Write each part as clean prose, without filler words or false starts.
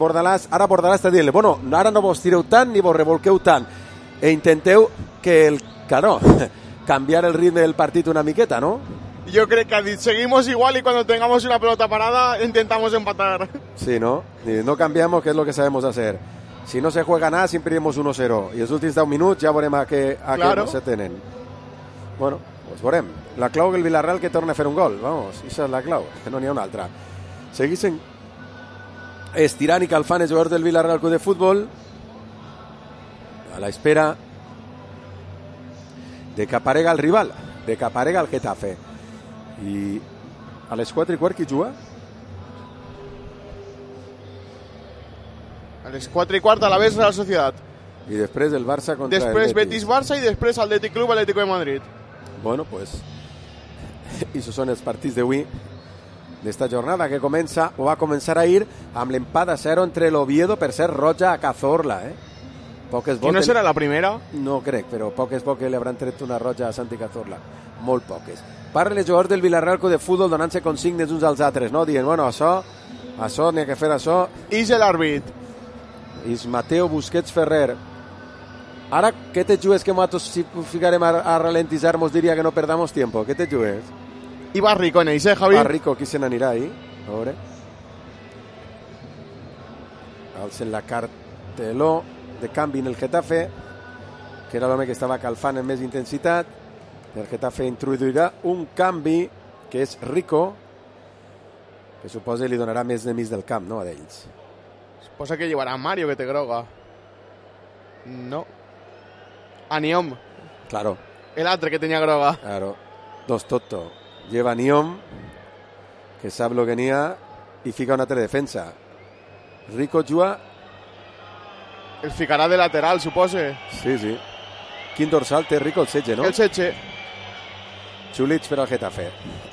Ara Bordalàs està dient-li, bueno, ara no vos tireu tant ni vos revolqueu tant, e intenteu cambiar el ritme del partit una miqueta, ¿no? Yo creo que seguimos igual y cuando tengamos una pelota parada intentamos empatar. Sí, ¿no? Y no cambiamos, que es lo que sabemos hacer. Si no se juega nada, siempre iremos 1-0. I els últims 10 minuts ja veurem a què se tenen. Bueno, pues veurem. La clau que el Villarreal que torna a fer un gol. Vamos, això és la clau, que no n'hi ha una altra. Seguissin estirant i calfant els jugadors del Villarreal Club de Futbol a la espera de que aparega el rival, de que aparega el Getafe. I a les 4:15 qui juga? A les 4:15 a la vez Real Sociedad. I després el Barça contra després el Betis. Betis-Barça i després Atlètic Club Atlético de Madrid. Bueno, pues i són els partits d'avui d'esta jornada que comença o va començar ahir amb l'empat a 0 entre l'Oviedo, per ser roja a Cazorla, I no serà la primera? No crec, però poques li hauran tret una roja a Santi Cazorla. Molt poques. Parlen els jugadors del Villarreal Club de Futbol donant-se consignes uns als altres, no? Dient, bueno, això n'hi ha que fer això. És l'àrbit. És Mateo Busquets Ferrer. Ara, què te jugues que nosaltres si ficarem a ralentitzar mos diria que no perdamos tiempo? Què te jugues? I va Rico en ells, Javi? Va Rico, qui se n'anirà ahí? A veure. Alcen la carteló de canvi en el Getafe, que era l'home que estava calfant amb més intensitat. El Getafe introduirà un canvi, que és Rico, que suposa li donarà més de mig del camp, no, a d'ells. Suposa que llevarà Mario, que té groga. No. A Niom. Claro. El altre que tenia groga. Claro. Dos Toto. Lleva Niom, que sap lo que n'hi ha, i fica una altra defensa. Rico juga... El ficarà de lateral, supose. Sí, sí. Quin dorsal té Rico? El 16, no? El 16. Xulich per al Getafe.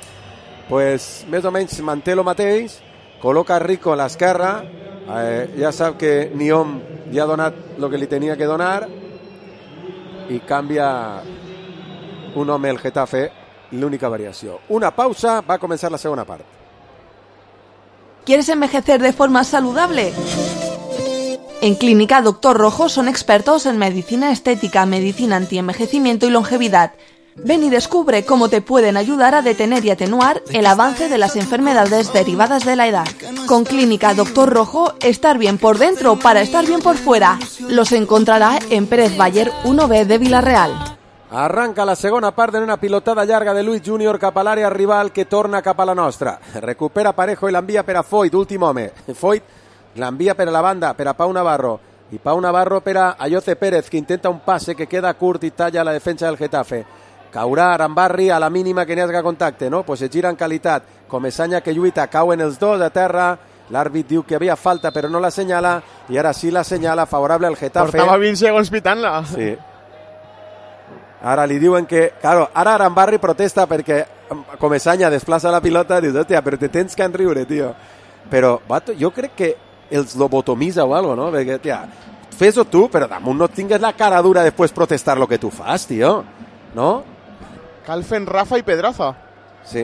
Pues més o menys manté lo mateix, col·loca Rico a l'esquerra, ja sap que Niom ja ha donat el que li tenia que donar i canvia un home el Getafe, l'única variació. Una pausa, va a comenzar la segunda parte. ¿Quieres envejecer de forma saludable? En Clínica Doctor Rojo son expertos en medicina estética, medicina antienvejecimiento y longevidad. Ven y descubre cómo te pueden ayudar a detener y atenuar el avance de las enfermedades derivadas de la edad. Con Clínica Doctor Rojo, estar bien por dentro para estar bien por fuera. Los encontrará en Pérez Bayer 1B de Villarreal. Arranca la segona part en una pilotada llarga de Luis Júnior cap a l'àrea rival que torna cap a la nostra. Recupera Parejo i l'envia per a Foyt, últim home. Foyt l'envia per a la banda, per a Pau Navarro. I Pau Navarro per a Ayoce Pérez, que intenta un passe que queda curt i talla la defensa del Getafe. Caurà Arambarri a la mínima que n'hi hagi contacte, no? Pues es gira en qualitat. Comesaña que lluita, cauen els dos a terra. L'àrbit diu que havia falta però no la senyala i ara sí la senyala favorable al Getafe. Portava 20 segons pitant-la. Sí. Ara li diuen que... Claro, ara Arambarri protesta perquè Comesaña desplaça la pilota i dius, hòstia, però te tens que enriure, tio. Però, vato, jo crec que els lobotomiza o algo, no? Perquè, tia, fes-ho tu, però damunt no tingues la cara dura després protestar lo que tu fas, tio. No? Calfen Rafa i Pedraza. Sí.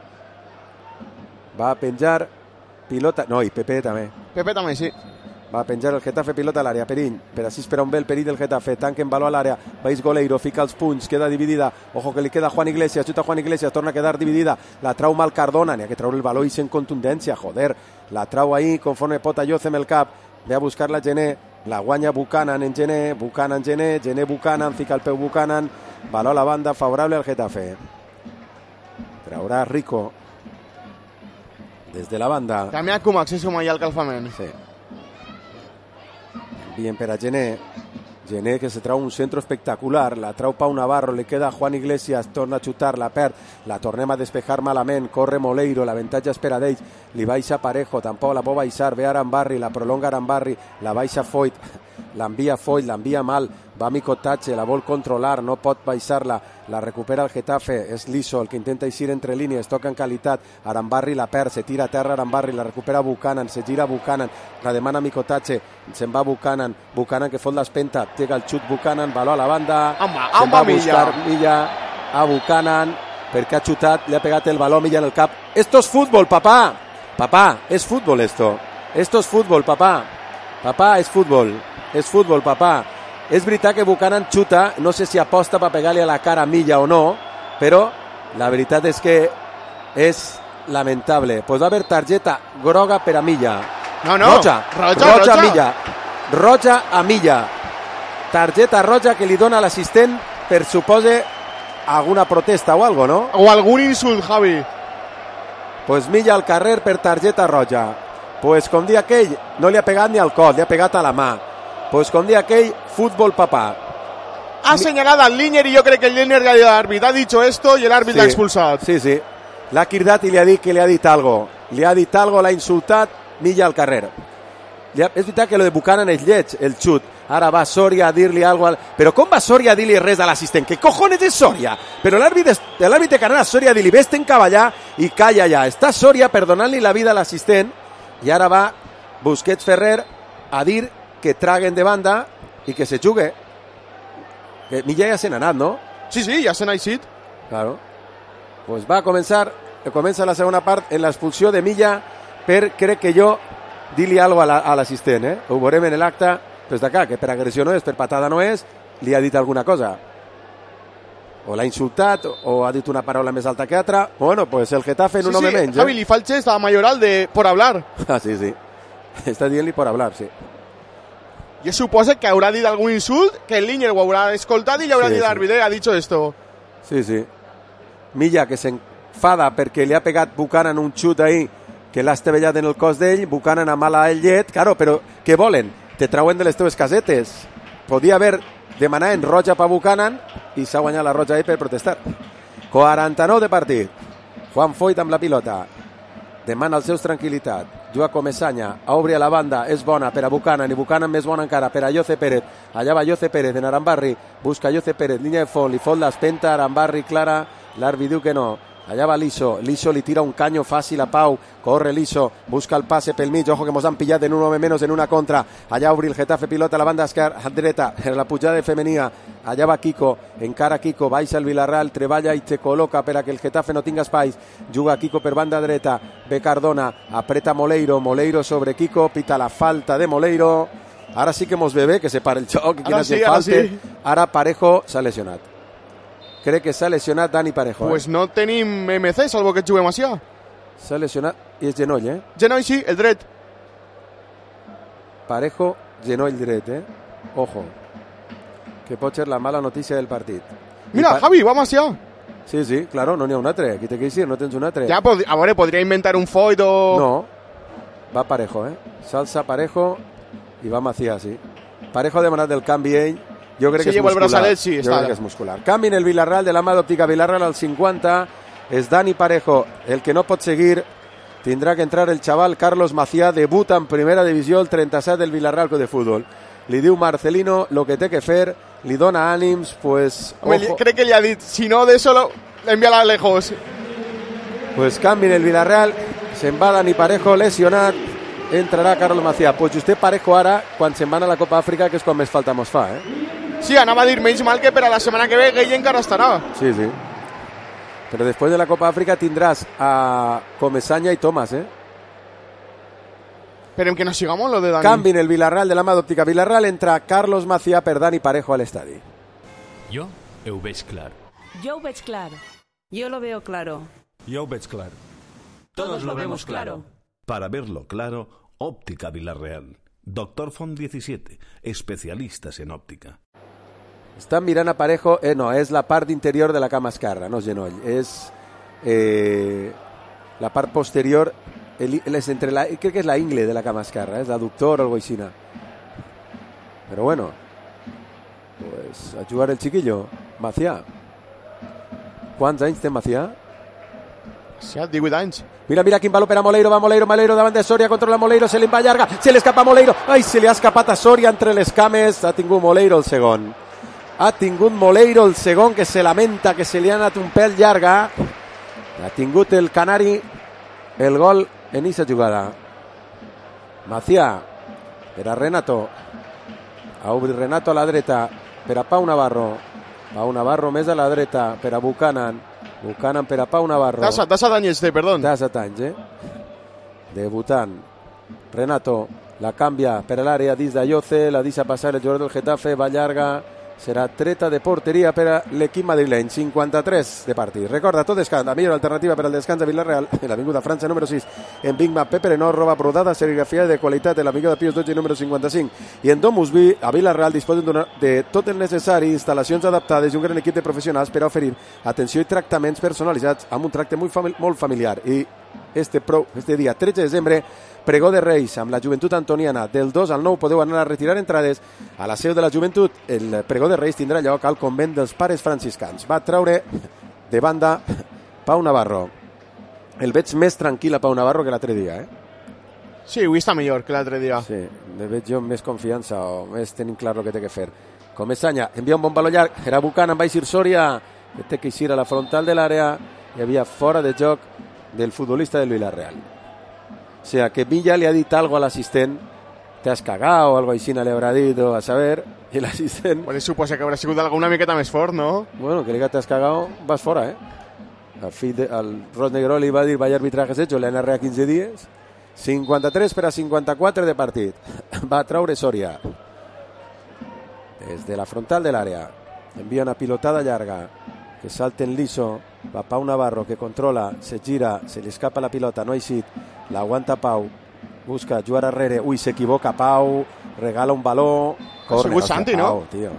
Va a penjar pilota... No, i Pepe també. Pepe també, sí. Va a penjar el Getafe, pilota a l'àrea, Perill, per així espera un bé el perill del Getafe, tanquen baló a l'àrea, Baix Goleiro, fica els punys, queda dividida, ojo que li queda Juan Iglesias, xuta Juan Iglesias, torna a quedar dividida, la trau mal Cardona, n'hi ha que treure el baló i sen contundència, joder, la trau ahí, conforme pot Ayoce amb el cap, ve a buscar la Gené, la guanya Buchanan en Gené, Buchanan Gené, Gené Buchanan, fica el peu Buchanan, baló a la banda, favorable al Getafe. Traurà Rico des de la banda. També ha com accés allà al calfament. Sí. Bien per a Gené. Gené que se trau un centro espectacular, la trau Pau Navarro, le queda Juan Iglesias, torna a xutar, la perd, la tornem a despejar malament, corre Moleiro, l'avantatge és per a d'ells, li baixa Parejo, tampoc la pot baixar, ve Arambarri, la prolonga Arambarri, la baixa Foyt, l'envia Foyt, l'envia mal, va Micotatge, la vol controlar, no pot baixar-la, la recupera el Getafe, és Liso el que intenta eixir entre línies, toca en qualitat, Arambarri la perd, se tira a terra Arambarri, la recupera Buchanan, se gira Buchanan, la demana Micotatge, se'n va Buchanan, Buchanan que fot l'espenta, tega el xut Buchanan, baló a la banda, se'n va a buscar Milla a Buchanan, perquè ha xutat, li ha pegat el baló Milla en el cap. Esto es fútbol, papá, papá, es fútbol esto. Esto es fútbol, papà. Papà, és futbol. És futbol, papà. És veritat que Buchanan xuta, no sé si aposta per pegar-li a la cara a Milla o no, però la veritat és que és lamentable. Pues va haver targeta groga per a Milla. No. Roja a Milla. Roja a Milla. Targeta roja que li dona l'assistent per, supose, alguna protesta o algo, no? O algun insult, Javi. Pues Milla al carrer per targeta roja. Pues com dia aquell, no li ha pegat ni al cot, li ha pegat a la mà. Pues com dia aquell, fútbol, papá. Ha señalado al Linier y yo creo que el Linier el árbitro ha dicho esto y el árbitro l'ha expulsat. Sí. L'ha cridat i li ha dit que li ha dit algo. Li ha dit algo, l'ha insultat, Milla al carrer. És veritat que lo de Buchanan és lleig, el xut. Ara va Soria a dir-li algo. Però com va Soria a dir-li res a l'assistent? Què cojones és Soria? Però l'àrbit de Canadà, Soria, a dir-li vés-te encavallar i calla ja. Està Soria perdonant-li la vida a l'assistent i ara va Busquets Ferrer a dir que traguen de banda i que se jugue. Que Milla ja se n'ha anat, no? Sí, ja se n'ha eixit. Claro. Pues va a comença la segona part en l'expulsió de Milla per, crec que jo, dir-li algo a l'assistent, eh? Ho veurem en l'acte, pues d'acá, que per agressió no és, per patada no és, li ha dit alguna cosa. O l'ha insultat, o ha dit una paraula més alta que altra. Bueno, pues el Getafe en un home menys. Javi, li fa el gest a Mayoral de por hablar. Ah, sí. Està dient-li por hablar, sí. Jo suposo que haurà dit algun insult, que el Linier ho haurà escoltat i li haurà dit l'àrbitre, ha dicho esto. Sí. Milla, que s'enfada perquè li ha pegat Buchanan un xut ahí, que l'ha estevellat en el cos d'ell, Buchanan a mala el llet, claro, però què volen? Te trauen de les teves casetes. Podia haver demanat en roja per Buchanan i s'ha guanyat la roja ahí per protestar. 49 de partit. Juan Foyt amb la pilota. Demana als seus tranquil·litat. Juga Comesaña, obri a la banda, és bona per a Buchanan, i Buchanan més bona encara per a Yoce Pérez. Allà va Yoce Pérez en Arambarri, busca Yoce Pérez, línia de fons, li fot l'espenta, Arambarri clara, l'àrbitre diu que no. Allà va Liso li tira un caño fàcil a Pau, corre Liso, busca el passe pel mig, ojo que mos han pillat en un home menos en una contra, allà obri el Getafe, pilota a la banda dreta, en la pujada femenina, allà va Kiko, encara Kiko, baixa el Villarreal, treballa i se col·loca per a que el Getafe no tinga espais, juga Kiko per banda dreta, ve Cardona, apreta Moleiro sobre Kiko, pita la falta de Moleiro, ara sí que mos ve bé, que se para el xoc, ara Parejo s'ha lesionat. Crec que s'ha lesionat Dani Parejo. Pues no tenim MC, salvo que et juguem així. S'ha lesionat i és genoll, eh? Genoll, sí, el dret. Parejo, genoll dret, eh? Ojo. Que pot ser la mala notícia del partit. Mira, Javi, vamos allá. Sí, claro, no n'hi ha un altre. Aquí te queixis dir, no tens un altre. Ja, a veure, podria inventar un Foyt o... No, va Parejo, eh? Salsa Parejo i va Macías, sí. Parejo ha demanat el canvi ell. Jo crec que és muscular. El braçalet, sí, jo crec que és muscular. Canvi en el Villarreal de la mà d'Òptica Villarreal al 50. És Dani Parejo el que no pot seguir. Tindrà que entrar el xaval Carlos Macià. Debuta en primera divisió el 37 del Villarreal de Fútbol. Li diu Marcelino lo que té que fer. Li dona ànims, pues... Crec que li ha dit, si no de eso l'enviarà lejos. Pues canvi en el Villarreal. Se'n va Dani Parejo lesionat. Entrarà Carlos Macià. Pues just Parejo ara, quan se'n van a la Copa Àfrica, que és quan més falta mos fa, eh? Sí, anava a dir menys mal que per a la setmana que ve Gueye encara estarà. Sí. Però després de la Copa Àfrica tindràs a Comesaña i Tomàs, eh? Esperem que no sigamos lo de Dani. Canvi en el Villarreal de la mà d'Òptica Villarreal. Entra Carlos Macià per Dani Parejo a l'estadi. Jo ho veig clar. Jo ho veig clar. Yo lo veo claro. Jo ho veig clar. Todos lo vemos claro. Para verlo claro, Óptica Villarreal. Doctor Font 17, especialistas en óptica. Estan mirant a Parejo, no, és la part interior de la cama esquerra, no és genoll, és la part posterior, crec que és la ingle de la cama esquerra, és l'adductor o algo així. Però bueno, pues a jugar el chiquillo, Macià. Quants anys té Macià? Sí, 18 anys. Mira quin valor per a Moleiro, va Moleiro davant de Soria, controla Moleiro, se li va llarga, se li escapa Moleiro, ai, se li ha escapat a Soria entre les cames, ha tingut Moleiro el segon. Ha tingut Moleiro el segon, que se lamenta que se li ha anat un pèl llarga. Ha tingut el Canari el gol en aquesta jugada. Macià per a Renato. A obrir Renato a la dreta per a Pau Navarro. Pau Navarro més a la dreta per a Buchanan. Buchanan per a Pau Navarro. Tassa d'anyes, perdó. Tassa d'anys, eh? Debutant Renato la canvia per l'àrea dins de Ayoce, la deixa passar el jugador del Getafe, va llarga, serà treta de porteria per a l'equip madrileny. 53 de partit. Recorda, tot descans, la millor alternativa per al descans de Villarreal, en l'Avinguda França número 6, en Big Mac Pepe Renós, roba brodada, serigrafia de qualitat en l'Avinguda Pius 12 número 55. I en Domusby, a Villarreal, disposen de tot el necessari, instal·lacions adaptades i un gran equip de professionals per a oferir atenció i tractaments personalitzats amb un tracte molt familiar. I este dia 13 de desembre, pregó de Reis amb la Joventut Antoniana. Del 2 al 9 podeu anar a retirar entrades a la seu de la Joventut. El pregó de Reis tindrà lloc al convent dels pares franciscans. Va treure de banda Pau Navarro. El veig més tranquil a Pau Navarro que l'altre dia, Sí, avui està millor que l'altre dia. Sí, me veig jo amb més confiança o més tenint clar el que té que fer. Comesaña, envia un bon baló llarg, era Buchanan, va eixir Soria, que té que eixir a la frontal de l'àrea, hi havia fora de joc del futbolista del Villarreal. O sea, que Villa le ha dit algo al asistent, te has cagado o algo així le habrá dit, a saber, i l'assistent... Pues suposa que haurà sigut alguna miqueta més fort, no? Bueno, que li te has cagado, vas fora, al Ros Negroli va dir, vaya arbitrajes hecho, le han arreat 15 dies. 53 per a 54 de partit. Va treure Soria. Des de la frontal de l'àrea. Envia una pilotada llarga, que salten liso. Va Pau Navarro, que controla, se gira, se li escapa la pilota, no ha eixit, l'aguanta Pau, busca jugar arrere, ui, s'equivoca Pau, regala un baló, corre, ha sigut Santi, Pau, no? Tio.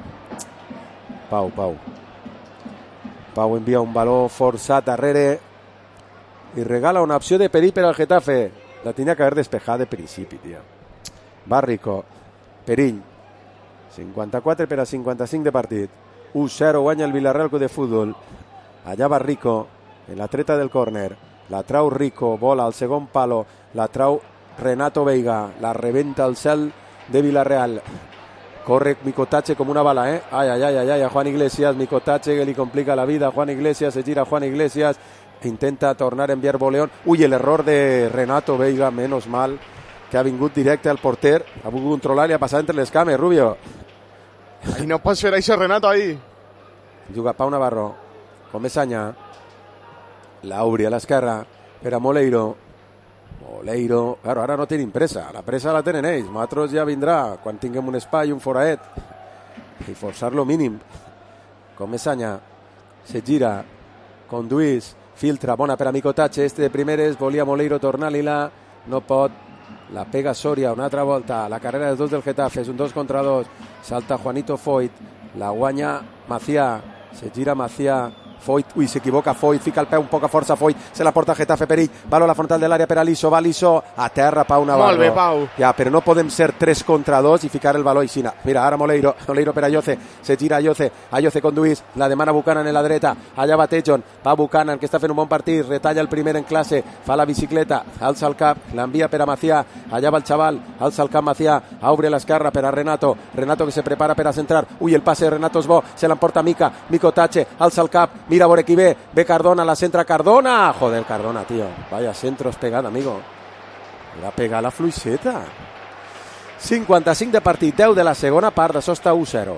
Pau envia un baló forçat darrere i regala una opció de perill per al Getafe, la tenia que haver despejat de principi, tio. Va Rico, perill, 54 per a 55 de partit, 1-0 guanya el Villarreal Club de Futbol. Allà va Rico, en la treta del córner, la trau Rico, bola al segon palo, la trau Renato Veiga, la rebenta al cel de Villarreal. Corre Micotache como una bala, Ay, a Juan Iglesias, Micotache que li complica la vida a Juan Iglesias, se gira Juan Iglesias, intenta tornar a enviar voleón. Uy, el error de Renato Veiga, menos mal, que ha vingut directe al porter, ha volgut controlar i ha passat entre les cames, Rubio. Ai, no pots fer això, Renato, ahí. Juga Pau Navarro. Comesaña, Lauri a l'esquerra per a Moleiro, claro, ara no tenim pressa, la pressa la tenen ells, nosaltres ja vindrà quan tinguem un espai, un foraet, i forçar lo mínim. Comesaña, se gira, conduís, filtra, bona per a Micotache, este de primeres, volia Moleiro tornar-li-la, no pot, la pega Soria una altra volta, la carrera dels dos del Getafe, és un 2 contra 2, salta Juanito Foyt, la guanya Macià, se gira Macià, Foyt, ui, s'equivoca Foyt, fica el peu, poca força Foyt, se la porta Getafe perill, valor a la frontal de l'àrea per a Liso, va Liso, a terra Pau Navarro. Molt bé, Pau. Ja, però no podem ser 3 contra 2 i ficar el valor aixina. Mira, ara Moleiro per Ayoce, se gira Ayoce conduís, la demana Buchanan en la dreta, allà va Tejon, va Buchanan, que està fent un bon partit, retalla el primer en classe, fa la bicicleta, alça el cap, l'envia per a Macià, allà va el xaval, alça el cap Macià, obre l'esquerra per a Renato que se prepara per a centrar, ui, el passe de Renato és bo, se l'emporta Micotache, alça el cap, mira a veure qui ve Cardona, la centra Cardona, joder Cardona, tío, vaya centros pegada, amigo, va pegar la fluixeta. 55 de partit, 10 de la segona part, d'això està 1-0.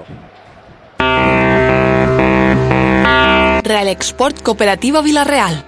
Real Export Cooperativa Villarreal.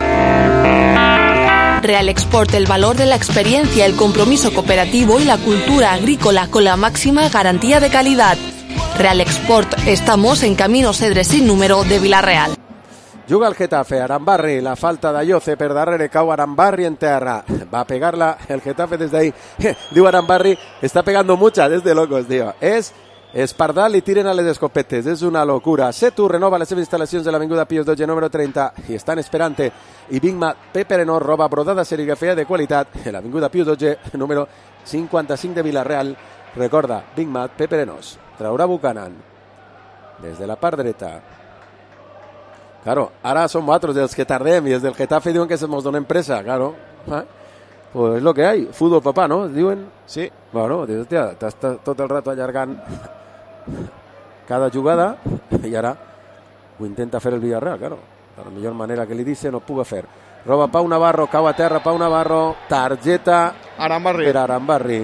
Real Export, el valor de la experiencia, el compromiso cooperativo y la cultura agrícola con la máxima garantía de calidad. Real Export, estamos en Camino Cedres sin número de Villarreal. Juga el Getafe, Arambarri, la falta d'Ayoce per darrere, cau Arambarri en terra, va a pegarla el Getafe desde ahí, diu Arambarri, está pegando mucha, desde locos, tío, es Espardal i tiren a les escopetes, és una locura. Setu renova les seves instal·lacions de l'Avinguda Pius 12 número 30 i estan esperant-te, i Bigma Pepe Renós roba brodada serigrafia de qualitat en l'Avinguda Pius 12 número 55 de Villarreal. Recorda, Bigma Pepe Renós traurà Buchanan des de la part dreta. Claro, ara som nosaltres dels que tardem i els del Getafe diuen que se mos donen pressa, claro. Pues es lo que hay, fútbol papá, ¿no? Diuen. Sí. Bueno, estàs tot el rato allargant cada jugada i ara ho intenta fer el Villarreal, claro. De la millor manera que li dice no ho puga fer. Roba Pau Navarro, cau a terra Pau Navarro, targeta Arambarri. per Arambarri,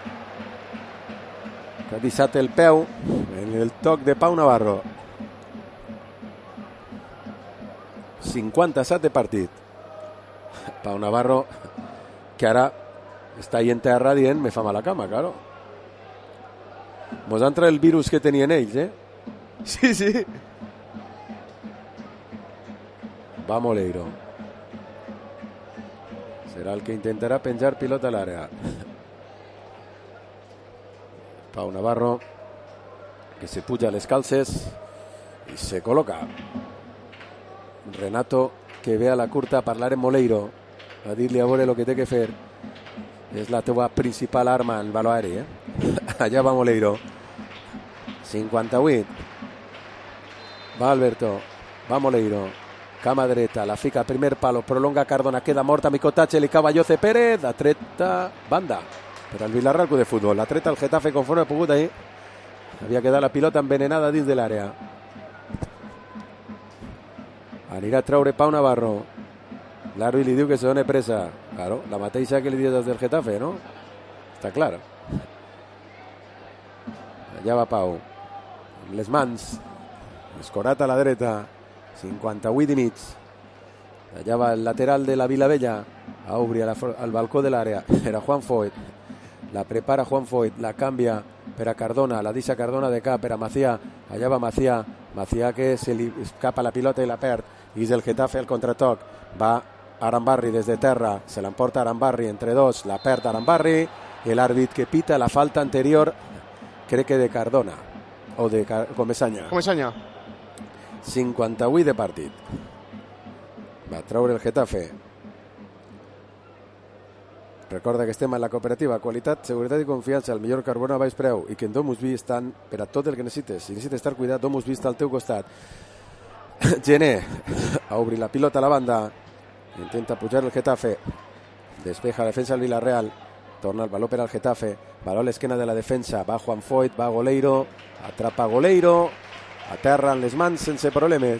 que ha deixat el peu en el toc de Pau Navarro. 57 de partit. Pau Navarro, que ara està ahí en terra dient me fa mala cama, claro. Mos entra el virus que tenien ells, Sí, sí. Va Moleiro. Serà el que intentarà penjar pilota a l'àrea. Pau Navarro, que se puja a les calces i se col·loca. Renato, que ve a la curta a parlar amb Moleiro, a dir-li a veure el que té que fer. És la teva principal arma en valor aeri, Allà va Moleiro. 58. Va Alberto, va Moleiro. Cama dreta, la fica, primer palo, prolonga Cardona, queda morta Micotache, li cava Jose Pérez, la treta banda per al Villarreal Club de Futbol, la treta el Getafe conforme ha pogut ahí, havia quedat la pilota envenenada dins de l'àrea. Anirà a treure Pau Navarro, l'àrbitre li diu que se doni pressa, claro, la mateixa que li dius des del Getafe, no? Està clar. Allà va Pau, amb les mans, escorat a la dreta, 58 i mig. Allà va el lateral de la Vilavella a obrir al balcó de l'àrea. Era Juan Foyt. La prepara Juan Foyt, la canvia per a Cardona, la deixa Cardona de cap per a Macià. Allà va Macià. Macià que se li escapa la pilota i la perd. I és el Getafe al contratoc. Va Arambarri des de terra. Se l'emporta Arambarri entre dos. La perd Arambarri. El àrbit que pita la falta anterior, crec que de Cardona o de Comesaña. 58 de partit. Va treure el Getafe. Recorda que estem en la cooperativa Qualitat, Seguretat i Confiança, el millor carbó a baix preu i que en Domusvi estan per a tot el que necessites. Si necessites estar cuidat, Domusvi està al teu costat. Gené a obrir la pilota a la banda, intenta pujar el Getafe, despeja la defensa del Villarreal, torna el baló per al Getafe, baló a l'esquena de la defensa, va Juan Foyt, va Goleiro, atrapa Goleiro, a terra en les mans sense problemes,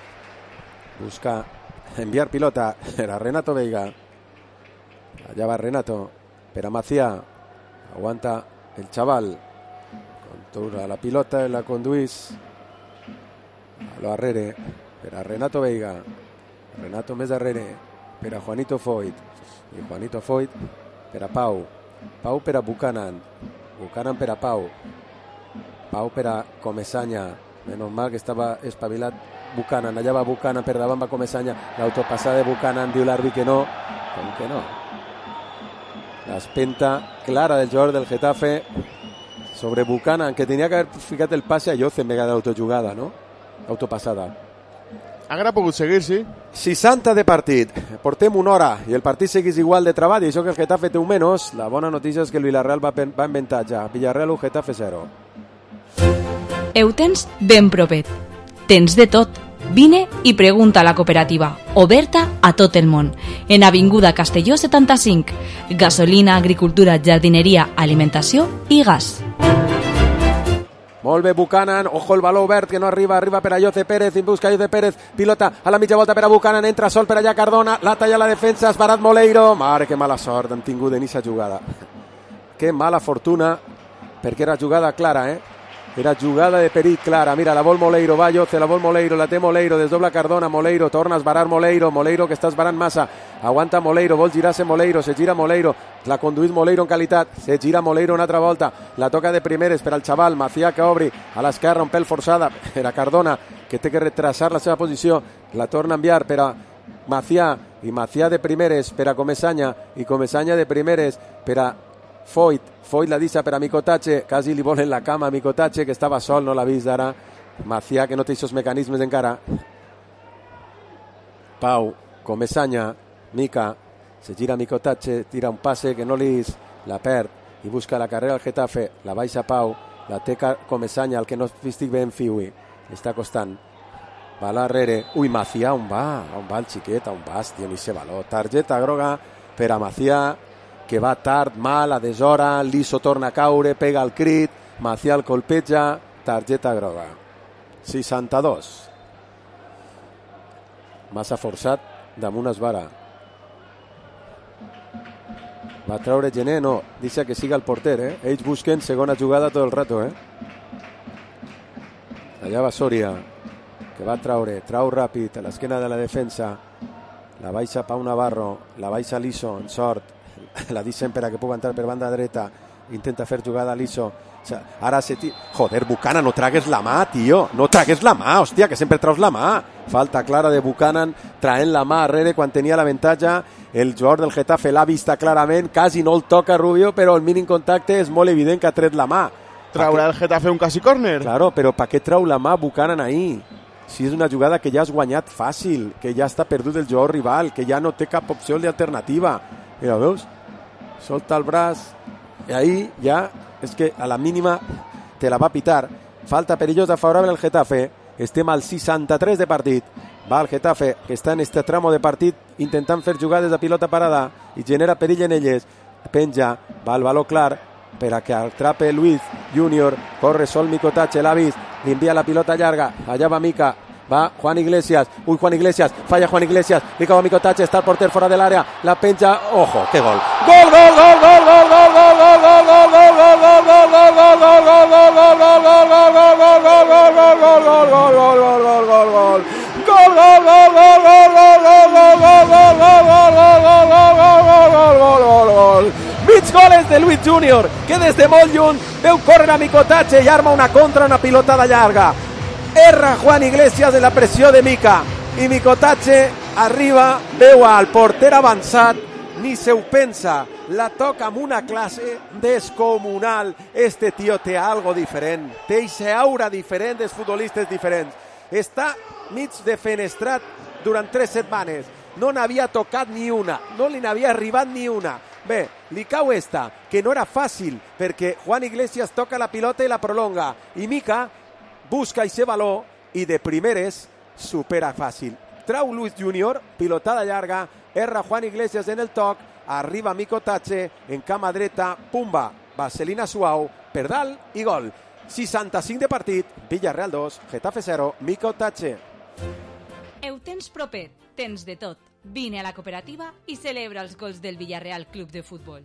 busca enviar pilota, era Renato Veiga, allà va Renato per a Macià, aguanta el xaval, contura la pilota, la conduís a lo darrere per a Renato Veiga, Renato més darrere per a Juanito Foyt, i Juanito Foyt per a Pau, Pau per a Buchanan, Buchanan per a Pau, Pau per a Comesaña. Menos mal que estava espavilat Buchanan. Allà va Buchanan, per davant va Comesaña. L'autopassada de Buchanan, diu l'àrbit que no. Com que no? L'espenta clara del jugador del Getafe sobre Buchanan, que tenia que haver ficat el passe a Jose en vegada d'autojugada, no? Autopassada. Haguera pogut seguir, sí. 60 de partit. Portem una hora i el partit seguís igual de treball, i això que el Getafe té un menys. La bona notícia és que el Villarreal va en avantatge. Villarreal 1, Getafe 0. Ho tens ben propet. Tens de tot. Vine i pregunta a la cooperativa, oberta a tot el món. En Avinguda Castelló 75. Gasolina, agricultura, jardineria, alimentació i gas. Molt bé Buchanan, ojo el baló obert que no arriba per a Jose Pérez, i busca Jose Pérez, pilota a la mitja volta per a Buchanan, entra sol per allà Cardona, la talla la defensa, Esbarat Moleiro, mare que mala sort hem tingut en aquesta jugada, que mala fortuna, perquè era jugada clara, era jugada de perill clara. Mira, la vol Moleiro, va Jose, la vol Moleiro, la té Moleiro, desdobla Cardona, Moleiro, torna a esbarar Moleiro que està esbarant massa, aguanta Moleiro, vol girar-se Moleiro, se gira Moleiro, la conduït Moleiro en qualitat, se gira Moleiro una altra volta, la toca de primeres per al xaval, Macià que obri a l'esquerra, un pèl forçada, era Cardona, que té que retrasar la seva posició, la torna a enviar per a Macià, i Macià de primeres per a Comesaña, i Comesaña de primeres per a Foyt la deixa per a Micotache, quasi li volen la cama a Micotache, que estava sol, no l'ha vist ara. Macià, que no té aquests mecanismes encara. Pau, Comesaña, Mica, se gira Micotache, tira un passe que no li la perd i busca la carrera al Getafe, la baixa Pau, la té Comesaña, el que no estic ben Fiui, està costant. Va a l'arrere, ui, Macià, on va el xiquet, on va, hòstia, ni se valor. Targeta groga per a Macià, que va tard, mal, a deshora, Liso torna a caure, pega el crit, Macià el colpeja, targeta groga. 62. Massa forçat, damunt Esbara. Va treure Gené, no, deixa que siga el porter, Ells busquen segona jugada tot el rato, Allà va Soria, que va treure, trau ràpid a l'esquena de la defensa, la baixa Pau Navarro, la baixa Liso, en sort, la deixen per a que pugui entrar per banda dreta, intenta fer jugada a Liso, o sea, ara joder, Buchanan, no tragues la mà, tio, no tragues la mà, hòstia, que sempre traus la mà. Falta clara de Buchanan, traient la mà arrere quan tenia l'avantatge. El jugador del Getafe l'ha vista clarament, quasi no el toca Rubio, però el mínim contacte és molt evident que ha tret la mà. Traurà el Getafe un quasi córner? Claro, però per què trau la mà Buchanan ahí? Si és una jugada que ja has guanyat fàcil, que ja està perdut el jugador rival, que ja no té cap opció d'alternativa. Mira, veus? Solta el braç i ahí ja és que a la mínima te la va pitar. Falta perillosa favorable al Getafe. Estem al 63 de partit. Va el Getafe, que està en este tramo de partit intentant fer jugades de pilota parada i genera perill en elles. Penja, va el baló clar per a que atrape Luis Junior. Corre sol Micotache, l'ha vist, li envia la pilota llarga, allà va Mica, va Juan Iglesias, uy, Juan Iglesias, falla Juan Iglesias, li cau a Micotache, està el porter fora de l'àrea, la penja, ojo, que gol! Gol, gol, gol, gol, gol, gol, gol, gol, gol, gol, gol, gol, gol, gol, gol, gol, mig goles de Luis Junior, que des de molt lluny veu córrer a Micotache i arma una contra, una pilotada llarga. Erra Juan Iglesias de la pressió de Mica i Micotache arriba, veu al porter avançat, ni se ho pensa, la toca amb una classe descomunal. Este tio té algo diferent, té eixa aura diferent dels futbolistes diferents. Està mig defenestrat durant 3 setmanes, no n'havia tocat ni una, no li n'havia arribat ni una. Bé, li cau esta, que no era fàcil, perquè Juan Iglesias toca la pilota i la prolonga, i Mica busca ese valor i de primeres supera fàcil. Trau Luis Junior, pilotada llarga, erra Juan Iglesias en el toc, arriba Micotache, en cama dreta, pumba, vaselina suau, per dalt i gol. 65 de partit, Villarreal 2, Getafe 0, Micotache. Ho tens propet, tens de tot. Vine a la cooperativa i celebra els gols del Villarreal Club de Futbol.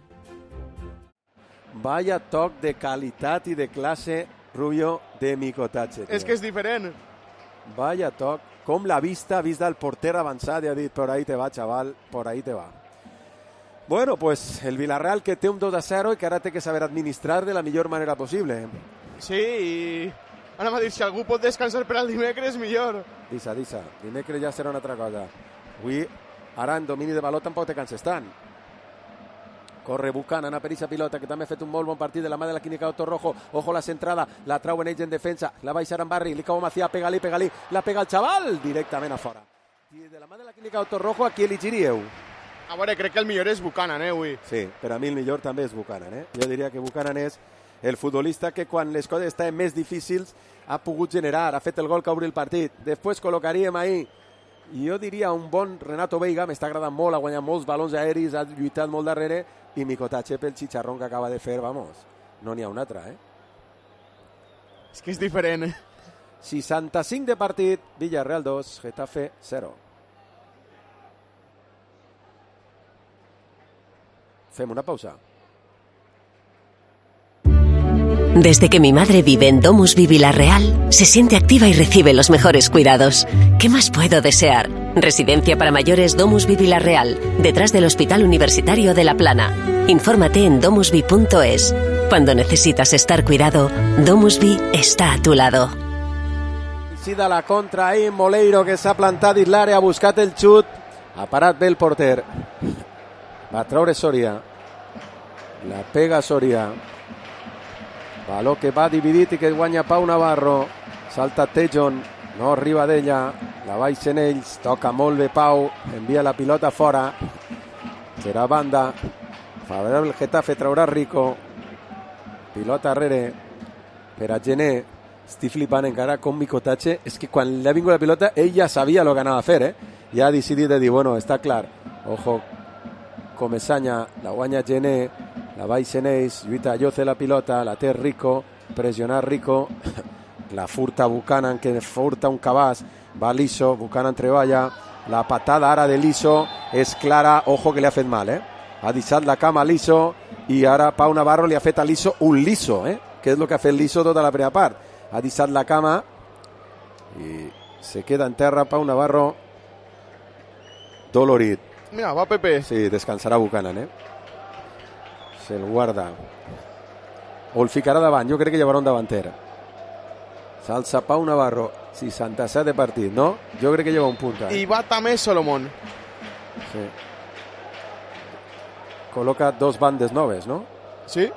Vaya toc de qualitat i de classe, Rubio, de Micotache. És que és diferent. Vaya toc, com l'ha vist el porter avançat i ha dit, por ahí te va, chaval, por ahí te va. Bueno, pues el Villarreal que té un 2-0 i que ara té que saber administrar de la millor manera possible. Sí, i ara m'ha dit, si algú pot descansar per al dimecres, millor. Dissa, dimecres ja serà una altra cosa. Avui, ara en domini de baló tampoc te canses tant. Corre Buchanan a per eixa pilota, que també ha fet un molt bon partit de la mà de la clínica Doctor Rojo. Ojo la centrada, la trauen ells en defensa, la baixa en Barri, li cau a Macià, pega-li, la pega el xaval, directament a fora. I de la mà de la clínica Doctor Rojo, a qui elegiríeu? A veure, crec que el millor és Buchanan, avui. Sí, per a mi el millor també és Buchanan, Jo diria que Buchanan és el futbolista que quan les coses estaven més difícils ha pogut generar, ha fet el gol que obri el partit. Després col·locaríem ahí, i jo diria un bon Renato Veiga, m'està agradant molt, ha guanyat molts balons aeris, ha lluitat molt darrere, i Micotache pel xicharrón que acaba de fer, vamos, no n'hi ha un altre, És que és diferent, 65 de partit, Villarreal 2, Getafe 0. Fem una pausa. Desde que mi madre vive en Domusvi Villarreal, se siente activa y recibe los mejores cuidados. ¿Qué más puedo desear? Residencia para mayores Domusvi Villarreal, detrás del Hospital Universitario de La Plana. Infórmate en domusvi.es. Cuando necesitas estar cuidado, Domusvi está a tu lado. Sí, de la contra ahí, Moleiro, que s'ha plantat dins l'àrea, ha buscat el xut, ha parat bé el porter. Va treure Soria. La pega Soria. Baló que va dividit i que guanya Pau Navarro. Salta Tejon, no arriba d'ella, la baixen ells, toca molt bé Pau, envia la pilota fora, serà banda, favorable el Getafe, traurà Rico, pilota arrere per a Gené. Estic flipant encara com Micotache, és que quan li ha vingut la pilota ell ja sabia el que anava a fer, ja ha decidit de dir, bueno, està clar, ojo, Comesaña, la guanya Gené, la baixen ells, lluita Lloce la pilota, la té Rico, pressionar Rico, la furta Buchanan, que furta un cabàs, va Liso, Buchanan treballa, la patada ara de Liso és clara, ojo que li ha fet mal, ha deixat la cama a Liso i ara Pau Navarro li ha fet a Liso un liso, que és el que ha fet Liso tota la primera part, ha deixat la cama i se queda en terra Pau Navarro dolorit. Mira, va Pepe. Sí, descansarà Buchanan, se'l guarda. O el ficarà davant, jo crec que llevarà un davanter. S'alça Pau Navarro, 67 de partit, no? Jo crec que lleva un punta. I va també Solomon. Sí. Col·loca dos bandes noves, no? Sí.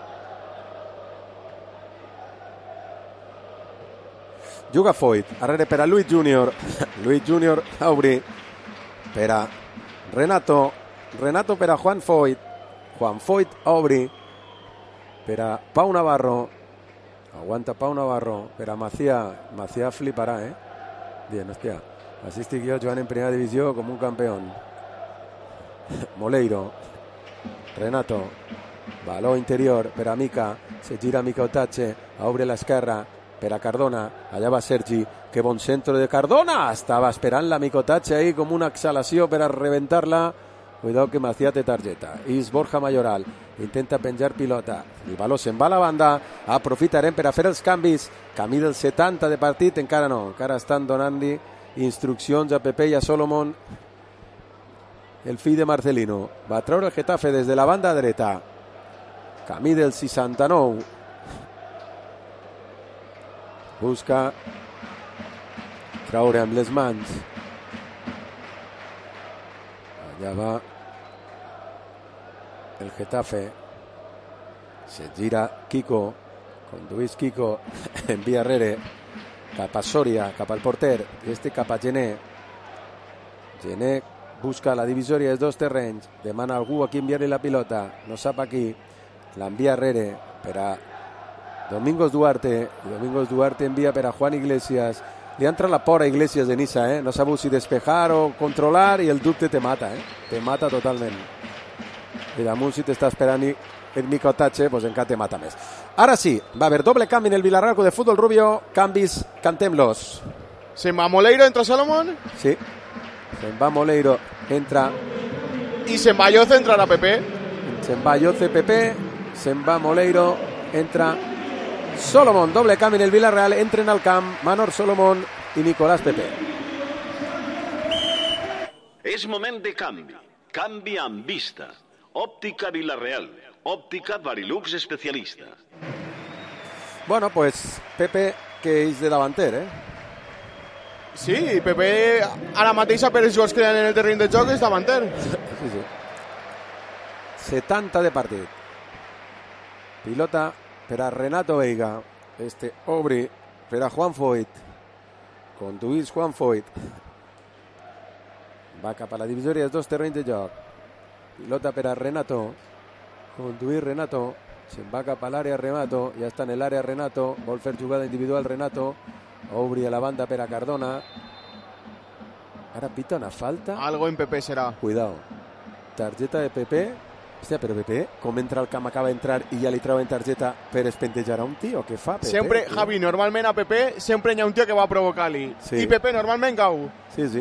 Juga Foyt, arrere per a Luis Junior. Luis Junior a obrir per a Renato. Renato per a Juan Foyt. Juan Foyt a obrir per a Pau Navarro. Aguanta Pau Navarro per a Macià. Macià fliparà, Bien, hòstia. Així estic jo jugant en primera divisió com un campió. Moleiro. Renato. Baló interior per a Mica. Se gira Mica Otache. Obre l'esquerra per a Cardona. Allà va Sergi. Que bon centre de Cardona. Estava esperant la Mica Otache ahí com una exhalació per a reventar-la. Cuidado que Macià té targeta. És Borja Mayoral. Intenta penjar pilota. El baló se'n va a la banda. Aprofitarem per a fer els canvis. Camí del 70 de partit. Encara no. Encara estan donant-li instruccions a Pepe i a Solomon. El fill de Marcelino. Va treure el Getafe des de la banda dreta. Camí del 69. Busca treure amb les mans. Allà va el Getafe. Se gira Kiko. Conduís Kiko. Envia arrere cap a Soria, cap al porter. Este cap a Gené. Gené busca la divisòria dels dos terrenys. Demana a algú a qui enviar-li la pilota. No sap a qui. L'envia arrere per a Domingos Duarte. Domingos Duarte envia per a Juan Iglesias. Li entra la por a Iglesias de Niça, No sabeu si despejar o controlar i el dubte te mata, Te mata totalment. I damunt si t'està esperant el Mica Otache, pues encara te mata més. Ara sí, va haver doble canvi en el Villarreal de Fútbol Rubio. Canvis, cantem-los. Se'n va Moleiro, entra Solomon. Sí. Se'n va Moleiro, entra. I se'n va Yoce, entrarà Pepe. Se'n va Yoce, Pepe. Se'n va Moleiro, entra Solomon. Doble canvi en el Villarreal. Entren al camp Manor Solomon i Nicolás Pepe. És moment de canvi. Canvi amb vista. Òptica Villarreal. Òptica Varilux especialista. Bueno, pues Pepe, que és de davanter, Sí, Pepe ara mateix per els jugadors que hi ha en el terreny de joc és davanter. Sí. 70 de partit. Pilota per a Renato Veiga. Obri per a Juan Foyt. Conduís Juan Foyt. Va cap a la divisòria dels dos terrenys de joc. Pilota per a Renato. Conduir Renato. Se'n va cap a l'àrea Renato. Ja està en l'àrea Renato. Vol fer jugada individual Renato. Obri a la banda per a Cardona. Ara pita una falta. Algo en Pepe serà. Cuidado. Targeta de Pepe. Hòstia, però Pepe, com entra al camp, acaba d'entrar i ja li treuen targeta per espentejar a un tio? Què fa, Pepe? Sempre, Javi, normalment a Pepe sempre hi ha un tio que va provocar-li. Sí. I Pepe normalment cau. Sí.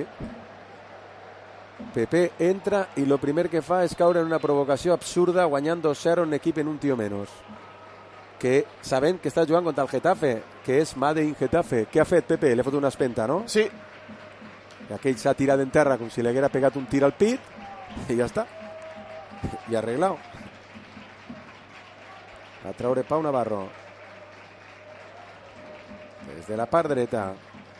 Pepe entra i el primer que fa és caure en una provocació absurda guanyant 2-0 en equip en un tio menys. Que sabent que està jugant contra el Getafe, que és Made in Getafe. Què ha fet Pepe? Li ha fot una espenta, no? Sí. I aquell s'ha tirat en terra com si li haguera pegat un tir al pit i ja està. I arreglado. A treure Pau Navarro. Des de la part dreta.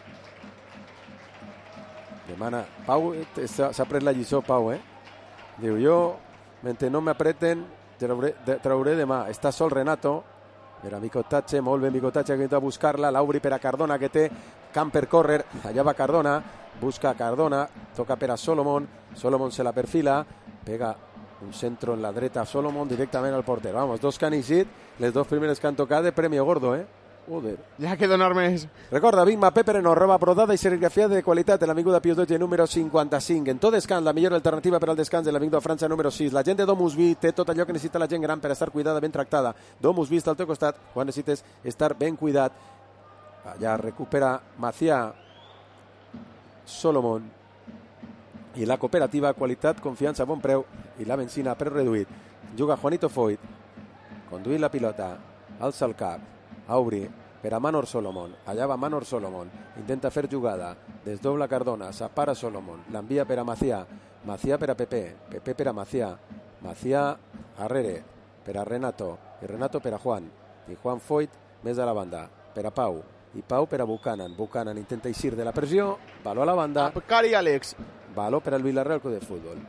Demana Pau, s'ha pres la lliçó Pau, Diu, jo, mentre no m'apreten, trauré demà. Està sol Renato. Per a Mica Otache, molt bé Mica Otache, que intenta buscar-la. L'Aubry per a Cardona, que té camp per córrer. Allà va Cardona. Busca Cardona. Toca per a Solomon. Solomon se la perfila. Pega un centro en la dreta a Solomon directament al porter. Vamos, dos que han eixit. Les dos primeres que han tocat de premio gordo, Joder. Ja que donar més. Recorda, Bigma Pepereno, roba brodada i serigrafia de qualitat en l'Avinguda Pius XII número 55. En tot descans, la millor alternativa per al descans en l'Avinguda França número 6. La gent de Domusvi té tot allò que necessita la gent gran per estar cuidada, ben tractada. Domusvi està al teu costat quan necessites estar ben cuidat. Allà recupera Macià, Solomon i la cooperativa, qualitat, confiança, bon preu i la benzina preu reduït. Juga Juanito Foyt, conduint la pilota, alça el cap, Aubry per a Manor Solomon. Allà va Manor Solomon, intenta fer jugada, desdobla Cardona, s'apara Solomon, l'envia per a Macià, Macià per a Pepe, Pepe per a Macià, Macià arrere per a Renato, i Renato per a Juan, i Juan Foyt més a la banda, per a Pau, i Pau per a Buchanan. Buchanan intenta eixir de la pressió, baló a la banda. Abkar i Àlex. Baló per al Villarreal Club de Futbol.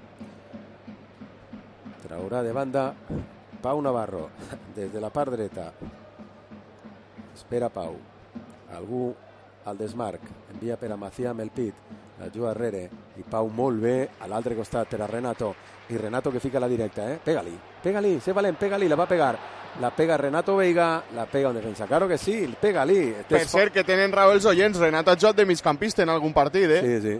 Traurà de banda Pau Navarro, des de la part dreta. Espera Pau. Algú al desmarc. Envia per a Macià amb el pit. La juga darrere. I Pau molt bé a l'altre costat per a Renato. I Renato que fica a la directa, Pega-li, pega-li, sé valent, pega-li, la va pegar. La pega Renato Veiga, la pega un defensa. Claro que sí, pega-li. Per cert, que tenen raó els oients, Renato ha jugat de migcampista en algun partit, Sí.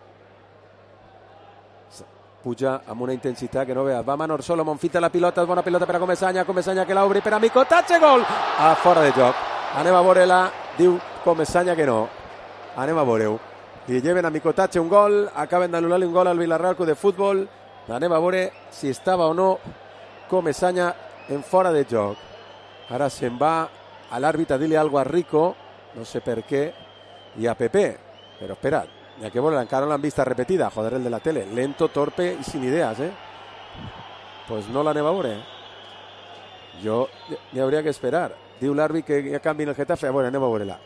Puja amb una intensitat que no veus. Va Manor Solomon, fita la pilota, és bona pilota per a Comesaña que l'obri per a Micotatge, gol! A fora de joc. Anem a veure-la, diu Comesaña que no. Anem a veure-ho. Li lleven a Micotatge un gol, acaben d'anul·lar-li un gol al Villarreal Club de Futbol. Anem a veure si estava o no Comesaña en fora de joc. Ara se'n va a l'àrbitre a dir-li alguna cosa a Rico, no sé per què, i a Pepe. Però espera't, ya que bueno, encara no l'han vista repetida, joder, el de la tele. Lento, torpe y sin ideas, Pues no l'anem a veure. Jo n'hi hauria que esperar. Diu l'àrbit que ja canvi el Getafe. Bueno, anem a veure-la.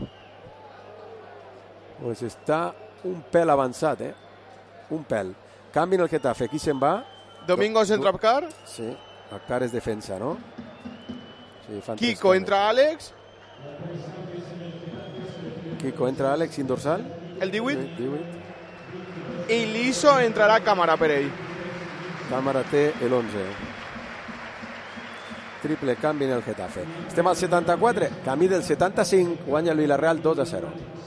Pues està un pèl avançat, Un pèl. Canvi el Getafe. Qui se'n va? Domingos entra Abkar. Sí, Abkar és defensa, no? Sí, Kiko entra Àlex. Kiko entra Àlex sin dorsal. El 18. I Liso entrarà Càmara per ell. Càmara té el 11. Triple canvi en el Getafe. Estem al 74, camí del 75, guanya el Villarreal 2-0.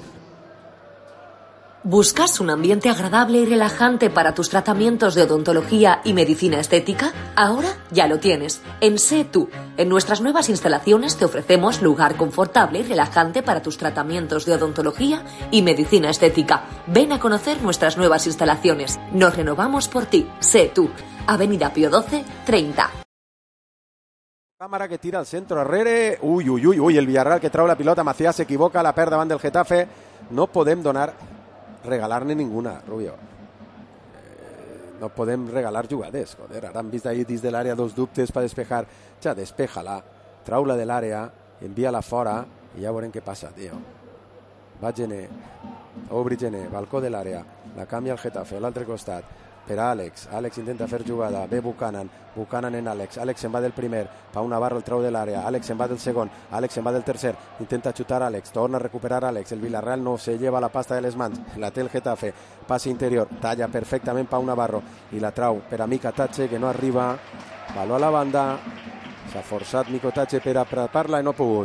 ¿Buscas un ambiente agradable y relajante para tus tratamientos de odontología y medicina estética? Ahora ya lo tienes. En Sé Tú. En nuestras nuevas instalaciones te ofrecemos lugar confortable y relajante para tus tratamientos de odontología y medicina estética. Ven a conocer nuestras nuevas instalaciones. Nos renovamos por ti. Sé Tú. Avenida Pío 12, 30. Càmara que tira al centre arrere. Ui, el Villarreal que trau la pilota. Macià s'equivoca, la perd davant del Getafe. No podem regalar-ne ninguna, Rubio. No podem regalar jugades, joder. Ara han vist ahir dins de l'àrea dos dubtes per despejar. Ja, despeja-la, trau-la de l'àrea, envia-la fora i ja veurem què passa, tio. Va Gené, obri Gené, balcó de l'àrea, la canvia el Getafe, a l'altre costat, per a Àlex. Àlex intenta fer jugada, ve Buchanan en Àlex se'n va del primer, Pau Navarro el trau de l'àrea, Àlex se'n va del segon, Àlex se'n va del tercer, intenta xutar Àlex, torna a recuperar Àlex, el Villarreal no se lleva la pasta de les mans, la té el Getafe, passe interior, talla perfectament Pau Navarro i la trau per a Micotatge que no arriba, baló a la banda, s'ha forçat Micotatge per a preparar-la i no ha pogut.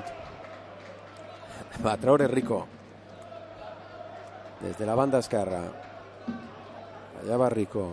Va treure Rico des de la banda esquerra. Allà va Rico.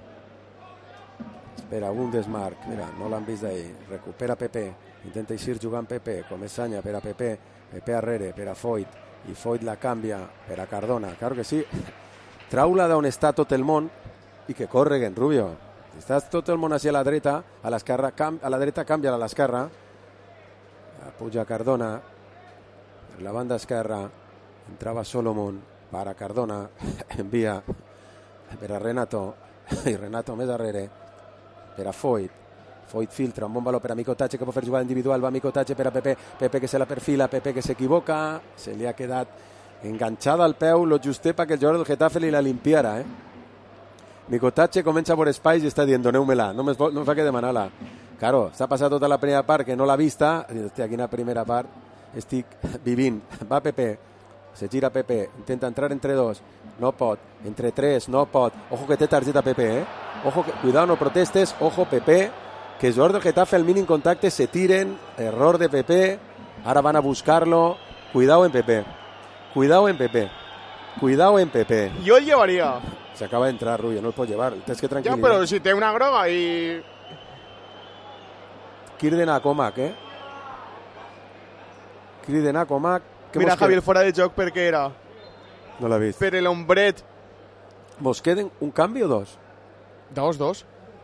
Espera un desmarc. Mira, no l'han vist d'ahir. Recupera Pepe. Intenta eixir jugant Pepe. Comesaña per a Pepe. Pepe arrere per a Foyt. I Foyt la canvia per a Cardona. Claro que sí. Trau-la d'on està tot el món i que correguen, Rubio. Si estàs tot el món hacia la dreta, a l'esquerra, a la dreta canvia-la a l'esquerra. Puja Cardona. Per la banda esquerra entrava Solomon. Para Cardona. Envia per a Renato, i Renato més darrere, per a Foyt filtra, un bon valor per a Micotatge que pot fer jugada individual, va Micotatge per a Pepe, Pepe que se la perfila, Pepe que s'equivoca, se li ha quedat enganxada al peu, lo justé perquè el jugador del Getafe li la limpiara, Micotatge comença per espais i està dient, doneu-me-la, no em fa que demanar-la. Claro, s'ha passat tota la primera part que no l'ha vista, hòstia, quina primera part estic vivint, va Pepe, se gira Pepe, intenta entrar entre dos, no pot, entre tres, no pot, ojo que té targeta Pepe, ojo que, cuidado, no protestes, ojo Pepe, que els jugadors del Getafe al mínim contacte se tiren, error de Pepe, ara van a buscarlo, cuidado en Pepe, cuidado en Pepe, cuidado en Pepe. Jo el llevaria. Se acaba de entrar, Rubio, no el pot llevar, tens que tranquil·litzar. Ja, però si té una groga i... Criden a Comac, Criden a Comac. Mira, Javier, fora de joc per què era? No l'ha vist. Per l'ombret. ¿Vos queden un canvi o dos? Dos.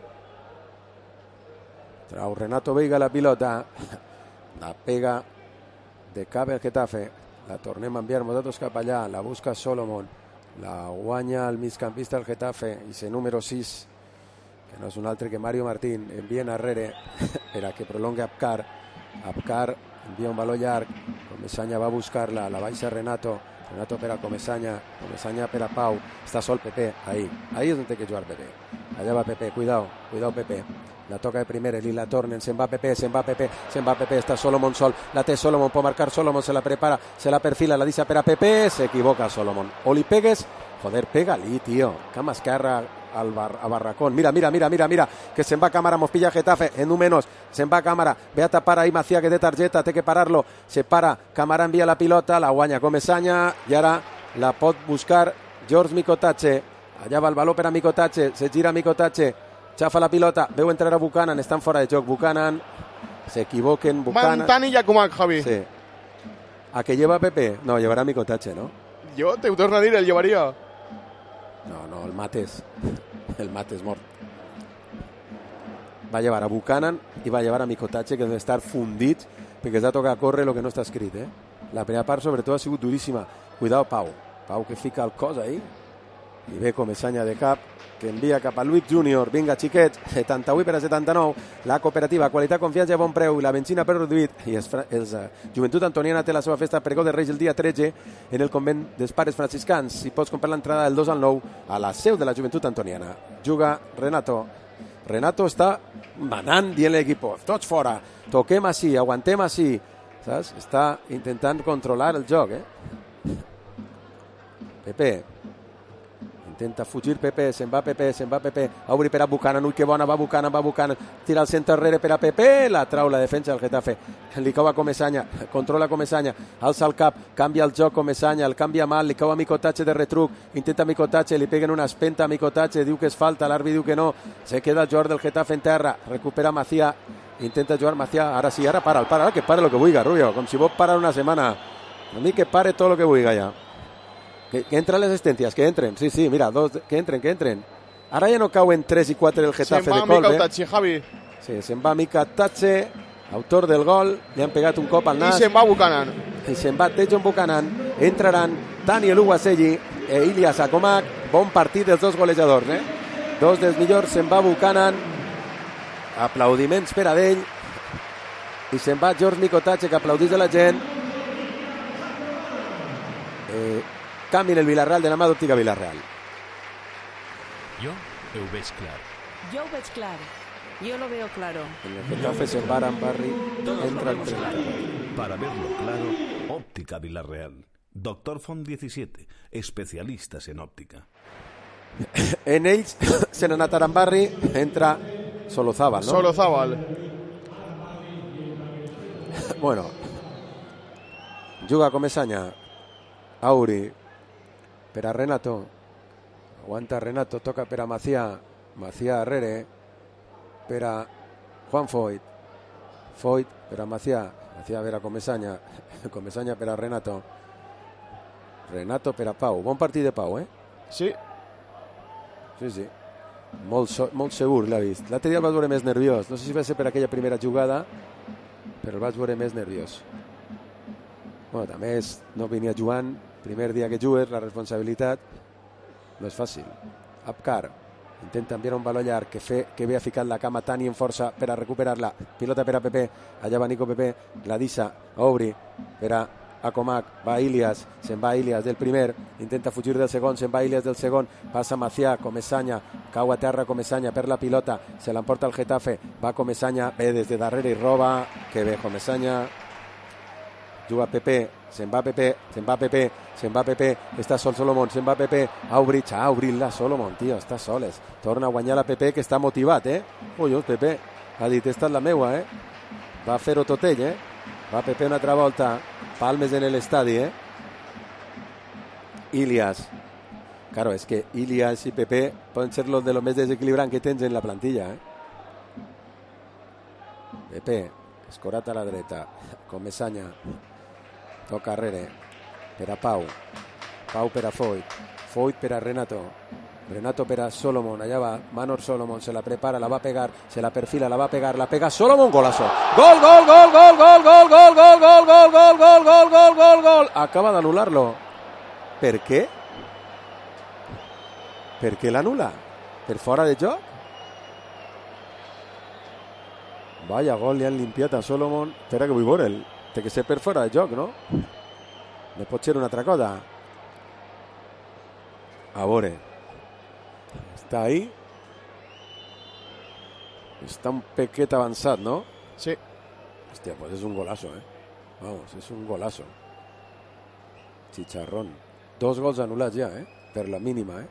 Trau Renato Veiga la pilota. La pega de cap el Getafe. La tornem a enviar nosaltres cap allà. La busca Solomon. La guanya el migcampista del Getafe. I ese número 6 que no és un altre que Mario Martín. Envien arrere per a que prolongue Abkar. Abkar envia un valor llarg. Comesaña va a buscar-la, la baixa Renato. Renato per a Comesaña per a Pau. Està sol Pepe, ahí és on té que jugar Pepe. Allà va Pepe, cuidao Pepe. La toca de primer, y la tornen, se va Pepe, está Solomon sol, la té Solomon, puede marcar Solomon, se la prepara, se la perfila, la dice per a Pepe, se equivoca Solomon. O li pegues, joder, pega-li, tío. Cama esquerra a Barracón. Mira, que se'n va a càmera, mos pilla Getafe, en un menos, se'n va a càmera, ve a tapar ahí Macía, que té targeta, té que parar-lo, se para, Cámara envia la pilota, la guanya Comesaña, i ara la pot buscar George Mikotache. Allà va el valor per a Mikotache, se gira Mikotache, xafa la pilota, veu entrar a Buchanan, estan fora de joc, Buchanan, s'equivoquen, Buchanan. Mantan y Yakumak, Javi. Sí. ¿A qué lleva Pepe? No, llevará Mikotache, ¿no? Yo te torno a dir, el llevaría. No, el Mates mort. Va a llevar a Buchanan i va a llevar a Mikotache, que deben estar fundits perquè es va tocar córrer el que no està escrit, eh? La primera part sobretot ha sigut duríssima. Cuidado Pau que fica el cos ahí i ve Comesaña de cap, que envia cap a Luis Júnior. Vinga, xiquets, 78 per a 79. La cooperativa, qualitat, confiança i bon preu, i la benzina per reduït. I els Joventut Antoniana té la seva festa pregó de Reis el dia 13 en el convent dels Pares Franciscans. Si pots comprar l'entrada del 2 al 9 a la seu de la Joventut Antoniana. Juga Renato està manant dient l'equip, tots fora, toquem així, aguantem així, saps? Està intentant controlar el joc, Pepe intenta fugir Pepe, se'n va Pepe, obri per a Buchanan, ui que bona, va Buchanan, tira al centre enrere per a Pepe, la trau la defensa del Getafe, li cau a Comesaña, controla Comesaña, alça el cap, canvia el joc Comesaña, el canvia mal, li cau a Mikotache de retruc, intenta Mikotache, li peguen una espenta a Mikotache, diu que és falta, l'àrbitre diu que no, se queda el jugador del Getafe en terra, recupera Macía, intenta jugar Macía, ara sí, ara para, que pare lo que vulga, Rubio, com si vol parar una setmana, a mi que pare tot lo que vulga ja. Que entren les assistències, que entren. Sí, mira, que entren. Ara ja no cauen 3 i 4 el Getafe de Colbe. Se'n va Mikotache, Javi. Sí, se'n va Mikotache, autor del gol, li han pegat un cop al nas. I se'n va Buchanan. I se'n va Tejon Buchanan. Entraran Daniel Uwaselli e Ilias Akomak. Bon partit dels dos golejadors, Dos dels millors, se'n va Buchanan. Aplaudiments per a d'ell. I se'n va George Mikotache, que aplaudís de la gent. Canvi en el Villarreal de la mà d'Òptica Villarreal. Jo ho veig clar. Yo ho veig clar. Yo lo veo claro. En el Getafe se'n va Arambarri. Entra el claro. Para verlo claro, Óptica Villarreal. Doctor Font 17, especialistas en óptica. En ells se n'ha anat Arambarri, entra Solozábal, no? Solozábal. Bueno, juga Comesaña, Auri, per a Renato, aguanta Renato, toca per a Macía arrere, per a Juan Foyt per a Macía per a Comesaña per a Renato per a Pau, bon partit de Pau, Sí. Molt segur l'ha vist. L'altre dia el vaig veure més nerviós, no sé si va ser per aquella primera jugada, però el vaig veure més nerviós. Bueno, també no venia jugant, primer dia que jugues, la responsabilitat no és fàcil. Abkar intenta enviar un valor llarg que ve a ficar la cama Tani en força per a recuperar-la, pilota per a Pepe, allà va Nico Pepe, la dissa obri per a Akomak, va Ilias, se'n va Ilias del primer, intenta fugir del segon, se'n va Ilias del segon, passa Macía, Comesaña, cau a terra Comesaña per la pilota, se l'emporta el Getafe, va Comesaña, ve des de darrere i roba, que ve Comesaña, juga Pepe, se'n va Pepe, està sol Solomon, se'n va Pepe, ha obrit la Solomon, tio, està soles, torna a guanyar la Pepe, que està motivat, Collons, Pepe, ha dit, esta és la meua, va fer-ho tot ell, va Pepe una altra volta, palmes en l'estadi, Ilias, claro, es que Ilias y Pepe poden ser los de los més desequilibrants que tens en la plantilla, Pepe, escorat a la dreta, Comesaña, toca arrere, per a Pau per a Foyt per a Renato per a Solomon, allà va Manor Solomon, se la prepara, la va a pegar, se la perfila, la va a pegar, la pega Solomon, golazo, gol, acaba d'anular-lo. Per què? Per què l'anul·la? Per fora de joc? Vaya gol, li han limpiat a Solomon. Espera que vull veure'l. Té que ser per fora de joc, no? No pot ser una altra cosa. A veure. Està ahí. Està un pequet avançat, no? Sí. Hòstia, pues és un golazo, Vamos, és un golazo. Chicharrón. 2 gols anul·lats ja, per la mínima,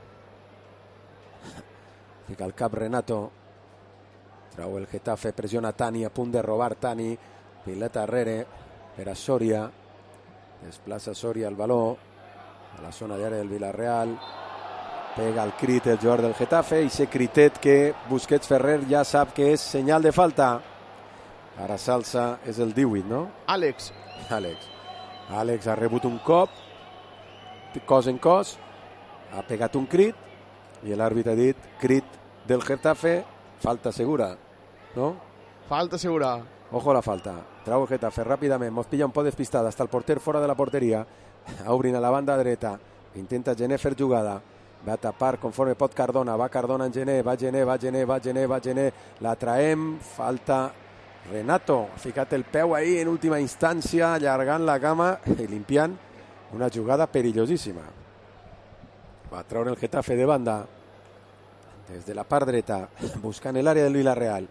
Fica el cap Renato. Trau el Getafe, pressiona Tani, a punt de robar Tani. Pilota darrere per a Soria. Desplaça Soria el baló a la zona d'àrea del Villarreal. Pega el crit el jugador del Getafe i se critet que Busquets Ferrer ja sap que és senyal de falta. Ara s'alça, és el 18, no? Àlex ha rebut un cop, cos en cos, ha pegat un crit i l'àrbitre ha dit crit del Getafe, falta segura, no? Falta segura. Ojo a la falta. Trau el Getafe ràpidament, mos pilla un poc despistada, hasta el porter fora de la porteria, obrin a la banda dreta, intenta Gené fer jugada, va a tapar conforme pot Cardona, va Cardona en Gené, va Gené, la traem, falta Renato, ha ficat el peu ahí en última instància, allargant la cama i limpiant una jugada perillosíssima. Va treure el Getafe de banda des de la part dreta, buscant l'àrea del Villarreal.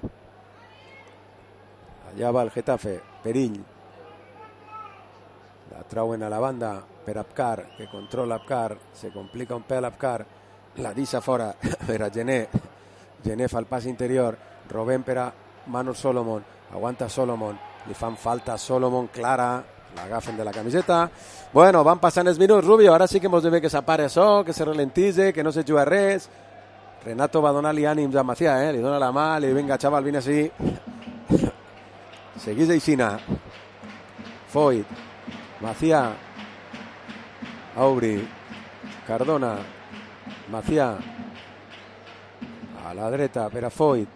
Allà va el Getafe, perill. La trauen a la banda per Abkar, que controla Abkar, se complica un pèl Abkar, la deixa fora per a Gené. Gené fa el pas interior, Robben per a Manor Solomon, aguanta Solomon, li fan falta a Solomon clara, l'agafen de la camiseta. Bueno, van passant els minuts, Rubio, ara sí que mos ve que s'apare això, que se ralentitze, que no se juga res. Renato va donar-li ànims a Macià, li dona la mà, li diu, vinga, xaval, vine així. Seguís aixina. Foyt, Macià, Aubry, Cardona, Macià, a la dreta per a Foyt,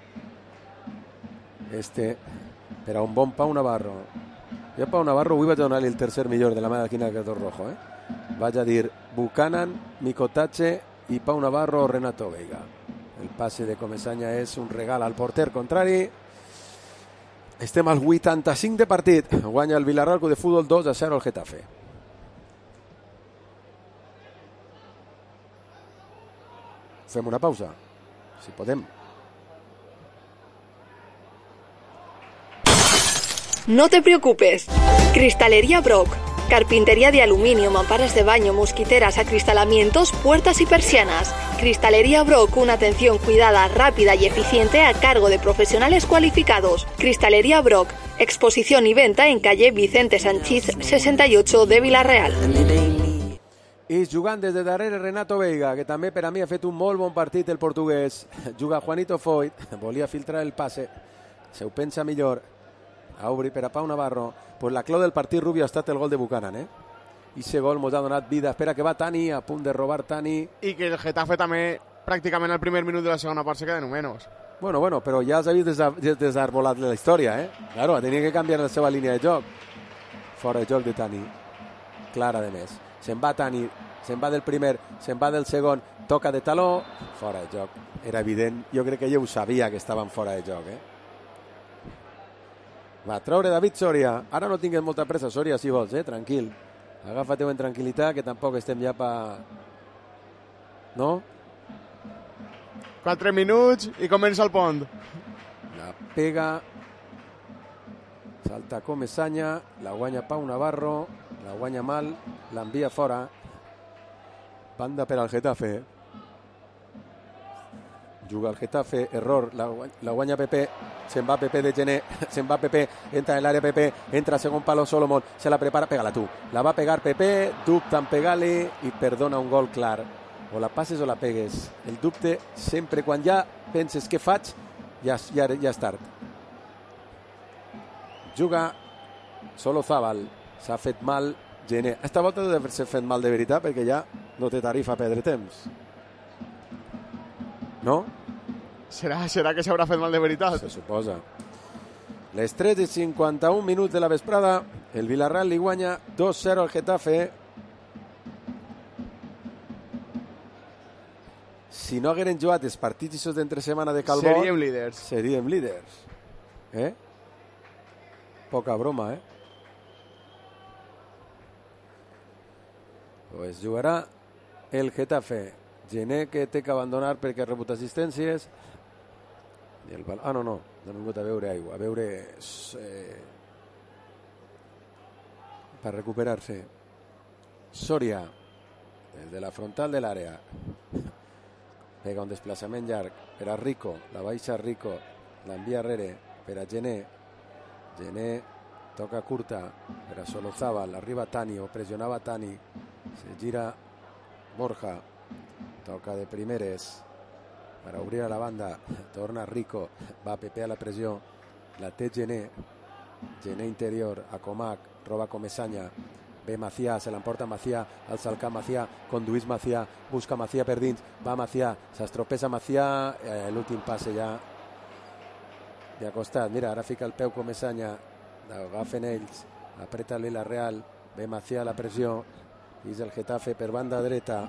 per a un bon Pau Navarro. Jo a Pau Navarro avui vaig donar-li el tercer millor de la mà del Quina Cartó Rojo. Vaig a dir Buchanan, Mikotache i Pau Navarro o Renato Veiga. El passe de Comesaña és un regal al porter contrari. Estem al 85 de partit. Guanya el Villarreal Club de Futbol 2-0 al Getafe. Fem una pausa, si podem. No te preocupes. Cristalería Brock. Carpintería de aluminio, mamparas de baño, mosquiteras, acristalamientos, puertas y persianas. Cristalería Brock, una atención cuidada, rápida y eficiente a cargo de profesionales cualificados. Cristalería Brock, exposición y venta en calle Vicente Sanchís 68 de Villarreal. I jugant des de darrere Renato Veiga, que també per a mi ha fet un molt bon partit el portuguès. Juga Juanito Foyt, volia filtrar el passe, se ho pensa millor. Aubry per a Pau Navarro. Pues la clau del partit, Rubio, ha estat el gol de Buchanan, I ese gol mos ha donat vida. Espera que va Tani, a punt de robar Tani. I que el Getafe també, pràcticament al primer minut de la segona part, se queda en menys. Bueno, però ja els ha vist desarbolat la història, Claro, tenia que canviar la seva línia de joc. Fora de joc de Tani. Clara de més. Se'n va Tani, se'n va del primer, se'n va del segon, toca de taló, fora de joc. Era evident, jo crec que ella ho sabia que estaven fora de joc, Va treure David Soria. Ara no tingues molta pressa, Soria, si vols, tranquil. Agafa-te-ho en tranquil·litat, que tampoc estem ja No? 4 minuts i comença el pont. La pega. Salta Comesaña, la guanya Pau Navarro, la guanya mal, l'envia fora. Banda per al Getafe. Juga el Getafe, error, la guanya Pepe, se'n va Pepe de Gené, se'n va Pepe, entra en l'àrea Pepe, entra segon palo Solomon, se la prepara, pega-la tu. La va pegar Pepe, dubta en pegar-li i perdona un gol clar. O la passes o la pegues. El dubte sempre, quan ja penses què faig, ja és tard. Juga Solozábal, s'ha fet mal Gené. Esta volta deu haver-se fet mal de veritat perquè ja no té tarifa a perdre temps. No? Serà que s'haurà fet mal de veritat? Se suposa. Les 3:51 minuts de la vesprada, el Villarreal li guanya 2-0 al Getafe. Si no hagueren jugat els partits d'entre setmana de Calbó, seríem líders. Poca broma, Pues jugarà el Getafe. Gené, que té que abandonar perquè ha rebut assistències. I el no ha vingut a beure aigua, a veure per recuperar-se. Soria, des de la frontal de l'àrea, pega un desplaçament llarg per a Rico, la baixa Rico, l'envia darrere per a Gené. Gené toca curta per a Solozábal, arriba Tani, o pressionava Tani, se gira Borja, toca de primeres per a obrir a la banda, torna Rico, va Pepe a la pressió, la té Gené interior, a Comac, roba Comesaña, ve Macià, se l'emporta Macià, alça el camp Macià, conduís Macià, busca Macià per dins, va Macià, s'estropessa Macià, l'últim passe ja de costat. Mira, ara fica el peu Comesaña, agafen ells, apreta el Villarreal, ve Macià a la pressió, és el Getafe per banda dreta,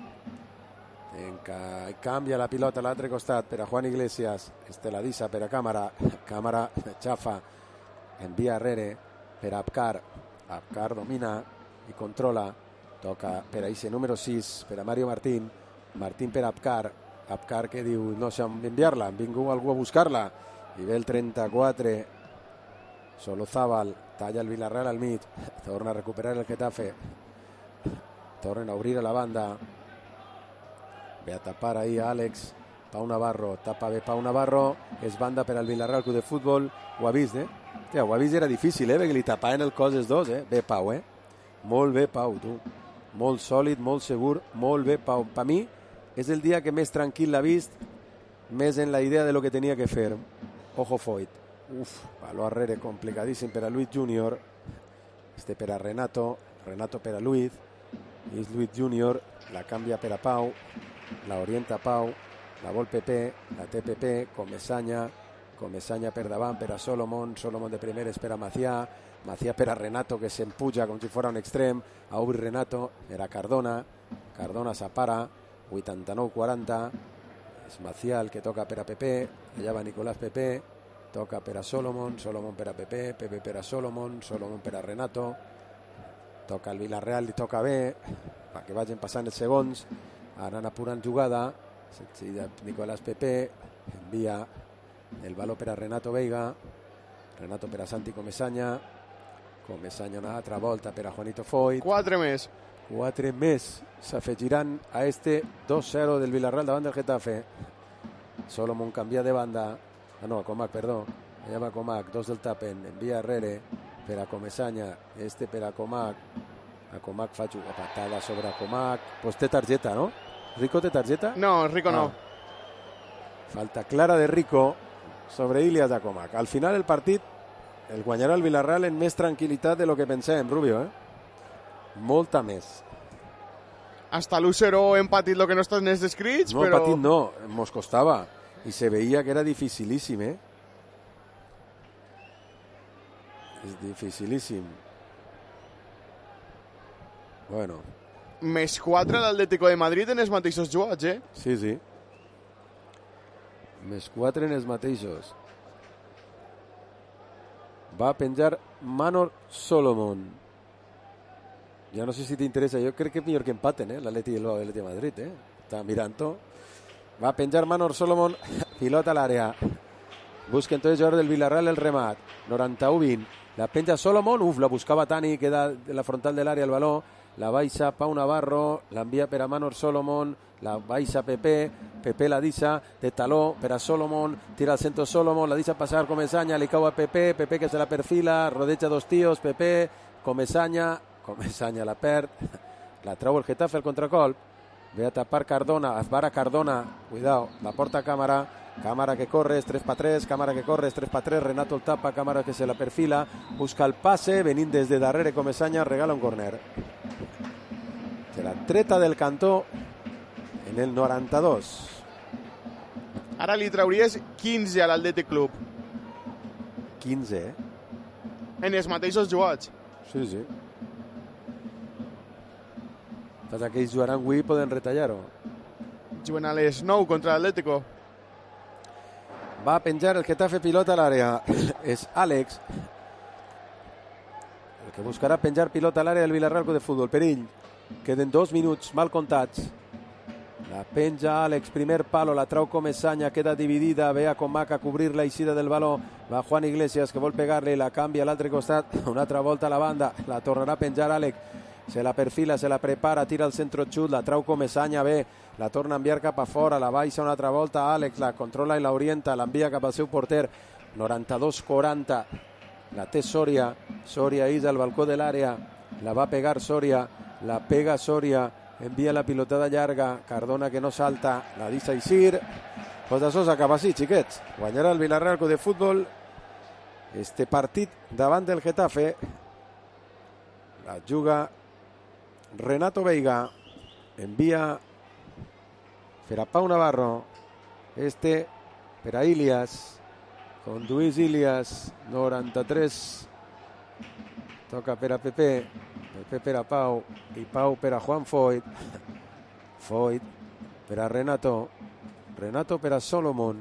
canvia la pilota a l'altre costat per a Juan Iglesias, Esteladissa per a Càmara xafa, envia darrere per a Abkar domina i controla, toca per a Ixe número 6 per a Mario Martín per a Abkar que diu no sé on enviar-la, han vingut algú a buscar-la, i ve el 34 Solozábal, talla el Villarreal al mig, torna a recuperar el Getafe, tornen a obrir a la banda, ve a tapar ahí a Àlex, Pau Navarro, tapa bé Pau Navarro, és banda per al Villarreal Club de Futbol, ho ha vist, Hòstia, ho ha vist, era difícil, perquè li tapaven el cos els dos, Bé Pau, molt bé Pau, tu, molt sòlid, molt segur, molt bé Pau. Per mi és el dia que més tranquil l'ha vist, més en la idea de lo que tenia que fer. Ojo Foyt, baló arrere complicadíssim per a Luis Junior, per a Renato per a Luis, és Luis Junior, la canvia per a Pau, la orienta Pau, la vol Pepe, la té Pepe, Comesaña per davant per a Solomon de primeres per a Macià per a Renato, que s'empuja com si fos un extrem, a obrir Renato per a Cardona s'apara, 89-40, és Macià el que toca per a Pepe, allà va Nicolás Pepe, toca per a Solomon per a Pepe, Pepe per a Solomon per a Renato, toca el Villarreal, li toca bé, perquè vagin passant els segons, anant apurant jugada, Nicolás Pepe, envia el baló per a Renato Veiga, Renato per a Santi Comesaña una altra volta per a Juanito Foyt. 4 més. S'afegiran a 2-0 del Villarreal davant del Getafe. Solomon canvia de banda, a Comac, perdó, allà va Comac, 2 del tapen, envia darrere per a Comesaña, per a Comac fa una patada sobre Comac, pues té targeta, no? Rico té targeta? No, Rico no. Falta clara de Rico sobre Ilias de Comac. Al final el partit el guanyarà el Villarreal en més tranquil·litat de lo que pensem, Rubio, molta més. Hasta l'1-0 hem patit lo que no estan els descrits, no, però... patit no, mos costava i se veia que era dificilíssim, és dificilíssim. Bueno. Més 4 l'Atlético de Madrid en els mateixos jugats, Sí. Més 4 en els mateixos. Va penjar Manor Solomon. Ja no sé si t'interessa, jo crec que és millor que empaten, l'Atleti i l'Atleti de Madrid, Està mirant-ho. Va penjar Manor Solomon, pilota a l'àrea. Busca entonces jugador del Villarreal el remat. 91-20. La penja Solomon, la buscava Tani, queda en la frontal de l'àrea el baló. La baixa Pau Navarro, l'envia per a Manor Solomon, la baixa Pepe la deixa de taló per a Solomon, tira al centre Solomon, la deixa passar Comesaña, li cau a Pepe que se la perfila, rodeja 2 tios, Pepe, Comesaña la perd, la trau el Getafe al contracolp, ve a tapar Cardona, esbara Cardona, cuidao, la porta Càmara que corre, 3-3, Càmara que corre, 3-3, Renato el tapa, Càmara que se la perfila, busca el passe, venint des de darrere Comesaña, regala un córner. Se la treta del cantó en el 92. Ara li trauries 15 a l'Atlètic Club. 15, En els mateixos jugats. Sí. Passa que ells jugaran avui i poden retallar-ho. Juguen a les 9 contra l'Atlético. Va a penjar el Getafe, pilota al área. Es Alex el que buscarà penjar pilota a l'àrea del Villarreal Club de Futbol. Perill. Queden 2 minuts mal comptats. La penja Alex, primer palo, la trau Comesaña, queda dividida, ve a Comac a cobrir la eixida del baló, va Juan Iglesias que vol pegar-li, la canvia a l'altre costat, una altra volta a la banda, la tornarà a penjar Alex, se la perfila, se la prepara, tira el centro xut, la trau Comesaña, bé, la torna a enviar cap a fora, la baixa una altra volta Alex, la controla i l'orienta, l'envia cap al seu porter, 92-40, la té Soria, Soria és al balcó de l'àrea, la va pegar Soria, la pega Soria, envia la pilotada llarga, Cardona que no salta, la deixa eixir. Pues això s'acaba així, xiquets. Guanyarà el Villarreal Club de Futbol este partit davant del Getafe. La juga Renato Veiga, envia per a Pau Navarro, este per a Ilias, conduís Ilias, 93, toca per a Pepe, Pepe per a Pau i Pau per a Juan Foyt, Foyt per a Renato, Renato per a Solomon,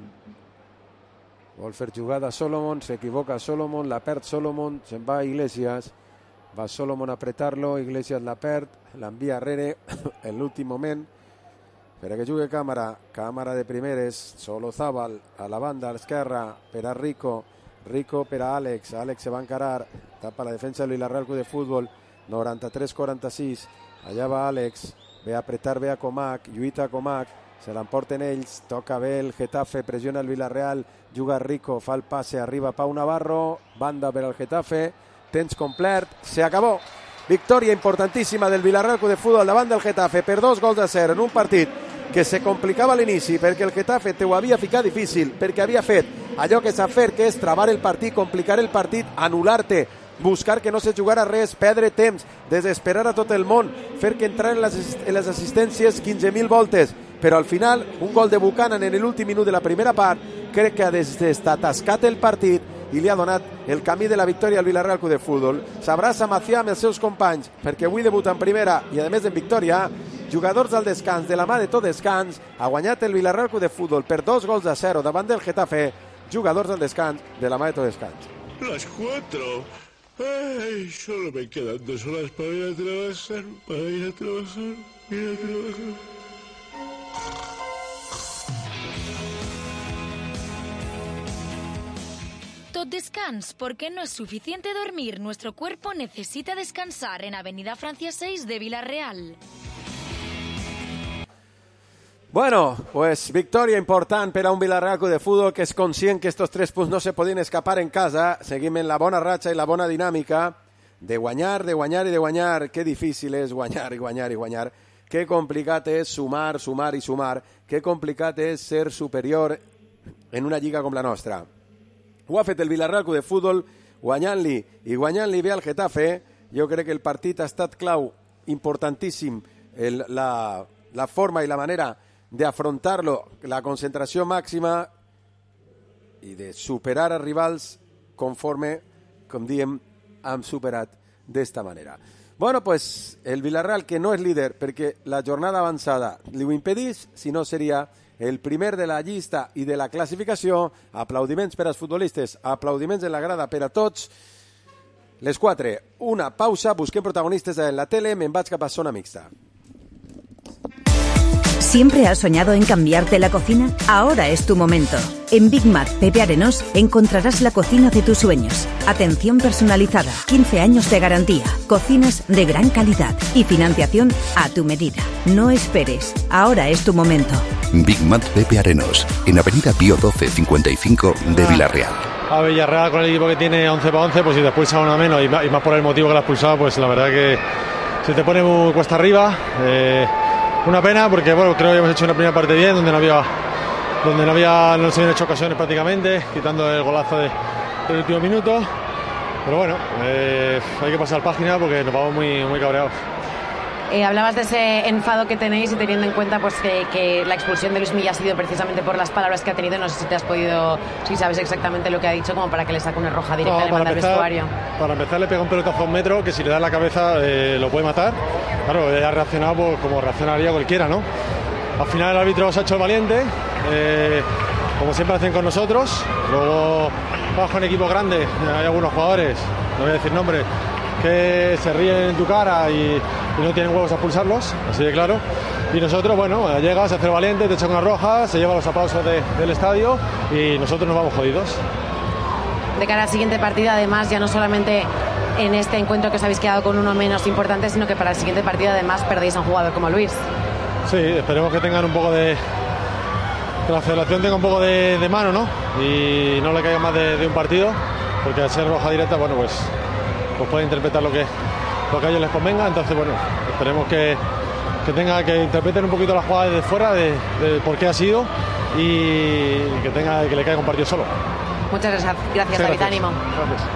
vol fer jugada Solomon, s'equivoca Solomon, la perd Solomon, se'n va a Iglesias, va Solomon a apretar-lo, Iglesias la perd, l'envia arrere en l'últim moment per a que jugui Càmara de primeres, Solozábal a la banda a l'esquerra per a Rico, Rico per a Àlex, Àlex se va encarar, tapa la defensa del Villarreal Club de Futbol, 93-46, allà va Àlex, ve a apretar, ve a Comac, lluita Comac, se l'emporten ells, toca bé el Getafe, pressiona el Villarreal, juga Rico, fa el passe, arriba Pau Navarro, banda per al Getafe, temps complet, se acabó. Victòria importantíssima del Villarreal Club de Futbol davant del Getafe per 2-0 en un partit que se complicava a l'inici perquè el Getafe te ho havia ficat difícil, perquè havia fet allò que sap fer, que és travar el partit, complicar el partit, anul·lar-te, buscar que no se jugara res, perdre temps, desesperar a tot el món, fer que entrar en les assistències 15.000 voltes, però al final un gol de Buchanan en l'últim minut de la primera part crec que ha desatascat el partit i li ha donat el camí de la victòria al Villarreal Club de Futbol. S'abraça Macià amb els seus companys perquè avui debuta en primera i a més en victòria. Jugadors al descans, de la mà de tot descans, ha guanyat el Villarreal Club de Futbol per 2-0 davant del Getafe. Jugadors al descans, de la mà de tot descans. Las 4. Ay, solo me quedan 2 horas para ir a trabajar, Tot descans, porque no es suficiente dormir. Nuestro cuerpo necesita descansar en Avenida Francia 6 de Villarreal. Bueno, pues victòria important per a un Villarreal Club de Futbol que és conscient que estos 3 punts no se podien escapar en casa. Seguim en la bona ratxa i la bona dinàmica de guanyar i de guanyar. Que difícil és guanyar i guanyar i guanyar. Que complicat és sumar, sumar i sumar. Que complicat és ser superior en una lliga com la nostra. Ho ha fet el Villarreal Club de Futbol guanyant-li bé al Getafe. Jo crec que el partit ha estat clau, importantíssim, la forma i la manera d'afrontar-lo, la concentració màxima i de superar a rivals conforme, com diem, han superat d'esta manera. Bueno, pues el Villarreal, que no és líder perquè la jornada avançada li ho impedís, si no seria el primer de la llista i de la classificació. Aplaudiments per als futbolistes, aplaudiments en la grada per a tots. Les 4, una pausa, busquem protagonistes en la tele, me'n vaig cap a zona mixta. ¿Siempre has soñado en cambiarte la cocina? Ahora es tu momento. En Big Mac Pepe Arenós encontrarás la cocina de tus sueños. Atención personalizada, 15 años de garantía, cocinas de gran calidad y financiación a tu medida. No esperes, ahora es tu momento. Big Mac Pepe Arenós, en Avenida Pío 12, 55 de Villarreal. A Villarreal con el equipo que tiene 11 para 11, pues si te expulsa uno menos y más por el motivo que lo ha expulsado, pues la verdad que se te pone muy cuesta arriba. Una pena porque bueno, creo que hemos hecho una primera parte bien, donde no se habían hecho ocasiones prácticamente, quitando el golazo del último minuto. Pero bueno, hay que pasar página porque nos vamos muy cabreados. Hablabas de ese enfado que tenéis y teniendo en cuenta pues que la expulsión de Luis Milla ha sido precisamente por las palabras que ha tenido. No sé si te has podido, si sabes exactamente lo que ha dicho, como para que le saque una roja directa y le mande al vestuario. Para empezar, le pega un pelotazo a un metro que si le da en la cabeza lo puede matar. Claro, ella ha reaccionado pues, como reaccionaría cualquiera, ¿no? Al final el árbitro se ha hecho el valiente, como siempre hacen con nosotros. Luego bajo en equipo grande, hay algunos jugadores, no voy a decir nombres, que se ríen en tu cara y no tienen huevos a expulsarlos, así de claro. Y nosotros, bueno, llegas, se hace el valiente, te echan una roja, se lleva los aplausos del estadio y nosotros nos vamos jodidos. De cara al siguiente partido, además, ya no solamente en este encuentro que os habéis quedado con uno menos importante, sino que para el siguiente partido además perdéis a un jugador como Luis. Sí, esperemos que tengan un poco de... que la federación tenga un poco de mano, ¿no? Y no le caiga más de un partido, porque al ser roja directa, bueno, pues puede interpretar lo que a ellos les convenga. Entonces, bueno, esperemos que interpreten un poquito la jugada desde fuera de por qué ha sido y que le caiga un partido solo. Muchas gracias, David, ánimo. Gracias.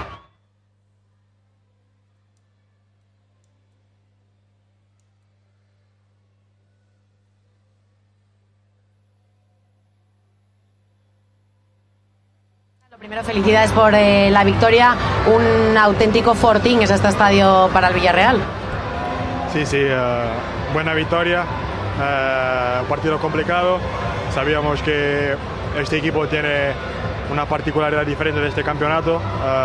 Primero, felicidades por la victoria, un auténtico fortín es este estadio para el Villarreal. Sí, buena victoria, un partido complicado, sabíamos que este equipo tiene una particularidad diferente de este campeonato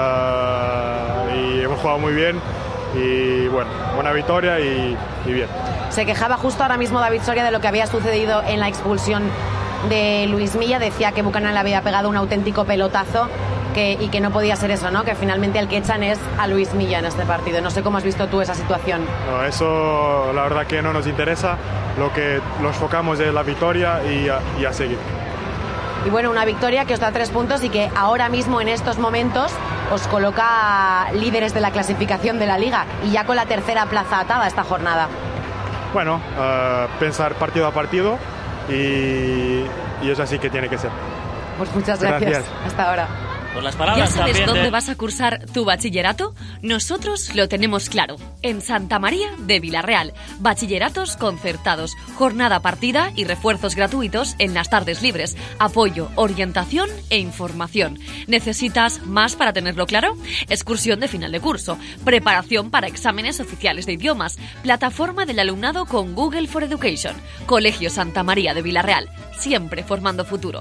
y hemos jugado muy bien y bueno, buena victoria y bien. Se quejaba justo ahora mismo David Soria de lo que había sucedido en la expulsión de Luis Milla, decía que Buchanan le había pegado un auténtico pelotazo y que no podía ser eso, ¿no? Que finalmente el que echan es a Luis Milla en este partido. No sé cómo has visto tú esa situación. No, eso la verdad que no nos interesa, lo que nos enfocamos es la victoria y a seguir. Y bueno, una victoria que os da 3 puntos y que ahora mismo en estos momentos os coloca líderes de la clasificación de la Liga y ya con la tercera plaza atada esta jornada. Bueno, pensar partido a partido y es así que tiene que ser. Pues muchas gracias. Hasta ahora. Por las palabras. ¿Ya sabes dónde vas a cursar tu bachillerato? Nosotros lo tenemos claro. En Santa María de Vilarreal. Bachilleratos concertados, jornada partida y refuerzos gratuitos en las tardes libres. Apoyo, orientación e información. ¿Necesitas más para tenerlo claro? Excursión de final de curso, preparación para exámenes oficiales de idiomas, plataforma del alumnado con Google for Education. Colegio Santa María de Vilarreal, siempre formando futuro.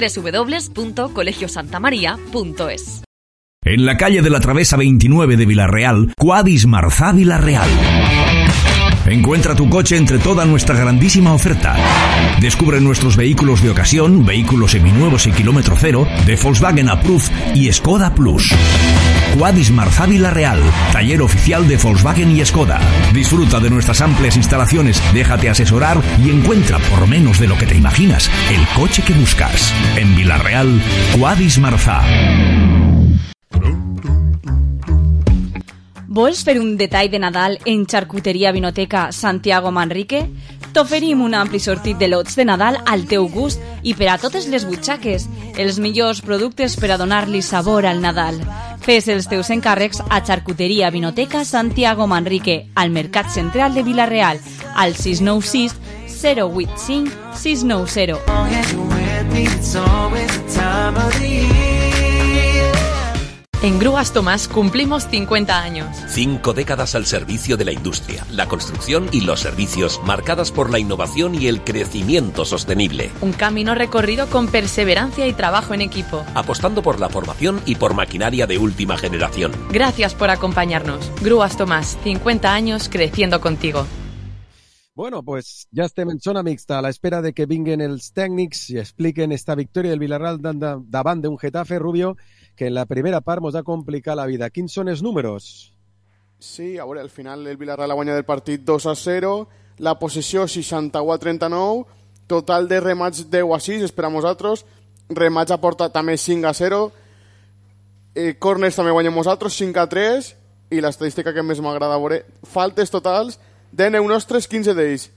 www.colegiosantamaria.es. En la calle de la Travesa 29 de Vilarreal, Quadis Marzá Vilarreal. Encuentra tu coche entre toda nuestra grandísima oferta. Descubre nuestros vehículos de ocasión, vehículos seminuevos y kilómetro cero, de Volkswagen Approved y Skoda Plus. Quadis Marzá Vilarreal, taller oficial de Volkswagen y Skoda. Disfruta de nuestras amplias instalaciones, déjate asesorar y encuentra por menos de lo que te imaginas el coche que buscas. En Vilarreal, Quadis Marzá. Vols fer un detall de Nadal en Charcuteria Vinoteca Santiago Manrique? T'oferim un ampli sortit de lots de Nadal al teu gust i per a totes les butxaques, els millors productes per a donar-li sabor al Nadal. Fes els teus encàrrecs a Charcuteria Vinoteca Santiago Manrique, al Mercat Central de Vilarreal, al 696 085 690. En Grúas Tomás cumplimos 50 años. 5 décadas al servicio de la industria, la construcción y los servicios, marcadas por la innovación y el crecimiento sostenible. Un camino recorrido con perseverancia y trabajo en equipo. Apostando por la formación y por maquinaria de última generación. Gracias por acompañarnos. Grúas Tomás, 50 años creciendo contigo. Bueno, pues ja estem en zona mixta a l'espera de que vinguen els tècnics i expliquen esta victòria del Villarreal davant d'un Getafe, Rubio, que en la primera part ens ha complicat la vida. Quins són els números? Sí, a veure, al final el Villarreal ha guanyat el partit 2-0, la possessió 61-39, total de remats 10-6, esperam nosaltres, remats a porta també 5-0, corners també guanyem nosaltres 5-3, i l'estadística que més m'agrada veure, faltes totals de 9 nostres, 15 d'ells.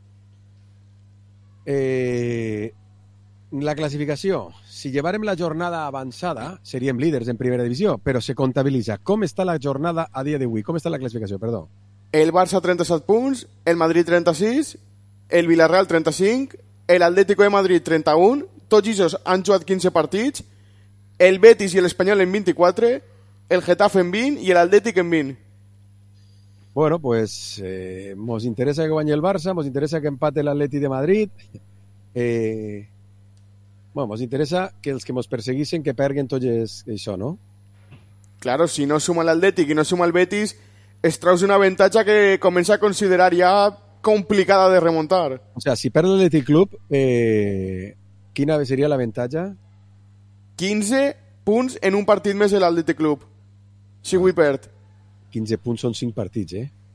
La classificació, si llevarem la jornada avançada, seríem líders en primera divisió, però se comptabilitza. Com està la jornada a dia d'avui? Com està la classificació, perdó? El Barça 37 punts, el Madrid 36, el Villarreal 35, el Atlético de Madrid 31, tots ells han jugat 15 partits, el Betis i l'Espanyol en 24, el Getafe en 20 i l'Atlètic en 20. Bueno, pues nos interesa que guanye el Barça, nos interesa que empate el Atleti de Madrid. Bueno, mos interessa que els que mos perseguissin que perguen tot això, no? Claro, si no suma l'Atlètic i no suma el Betis, es traus una avantatge que comença a considerar ja complicada de remuntar. O sea, si perd l'Atlètic Club, quina seria l'avantatge? 15 punts en un partit més de l'Atlètic Club. Si avui perd. 15 punts són 5 partits,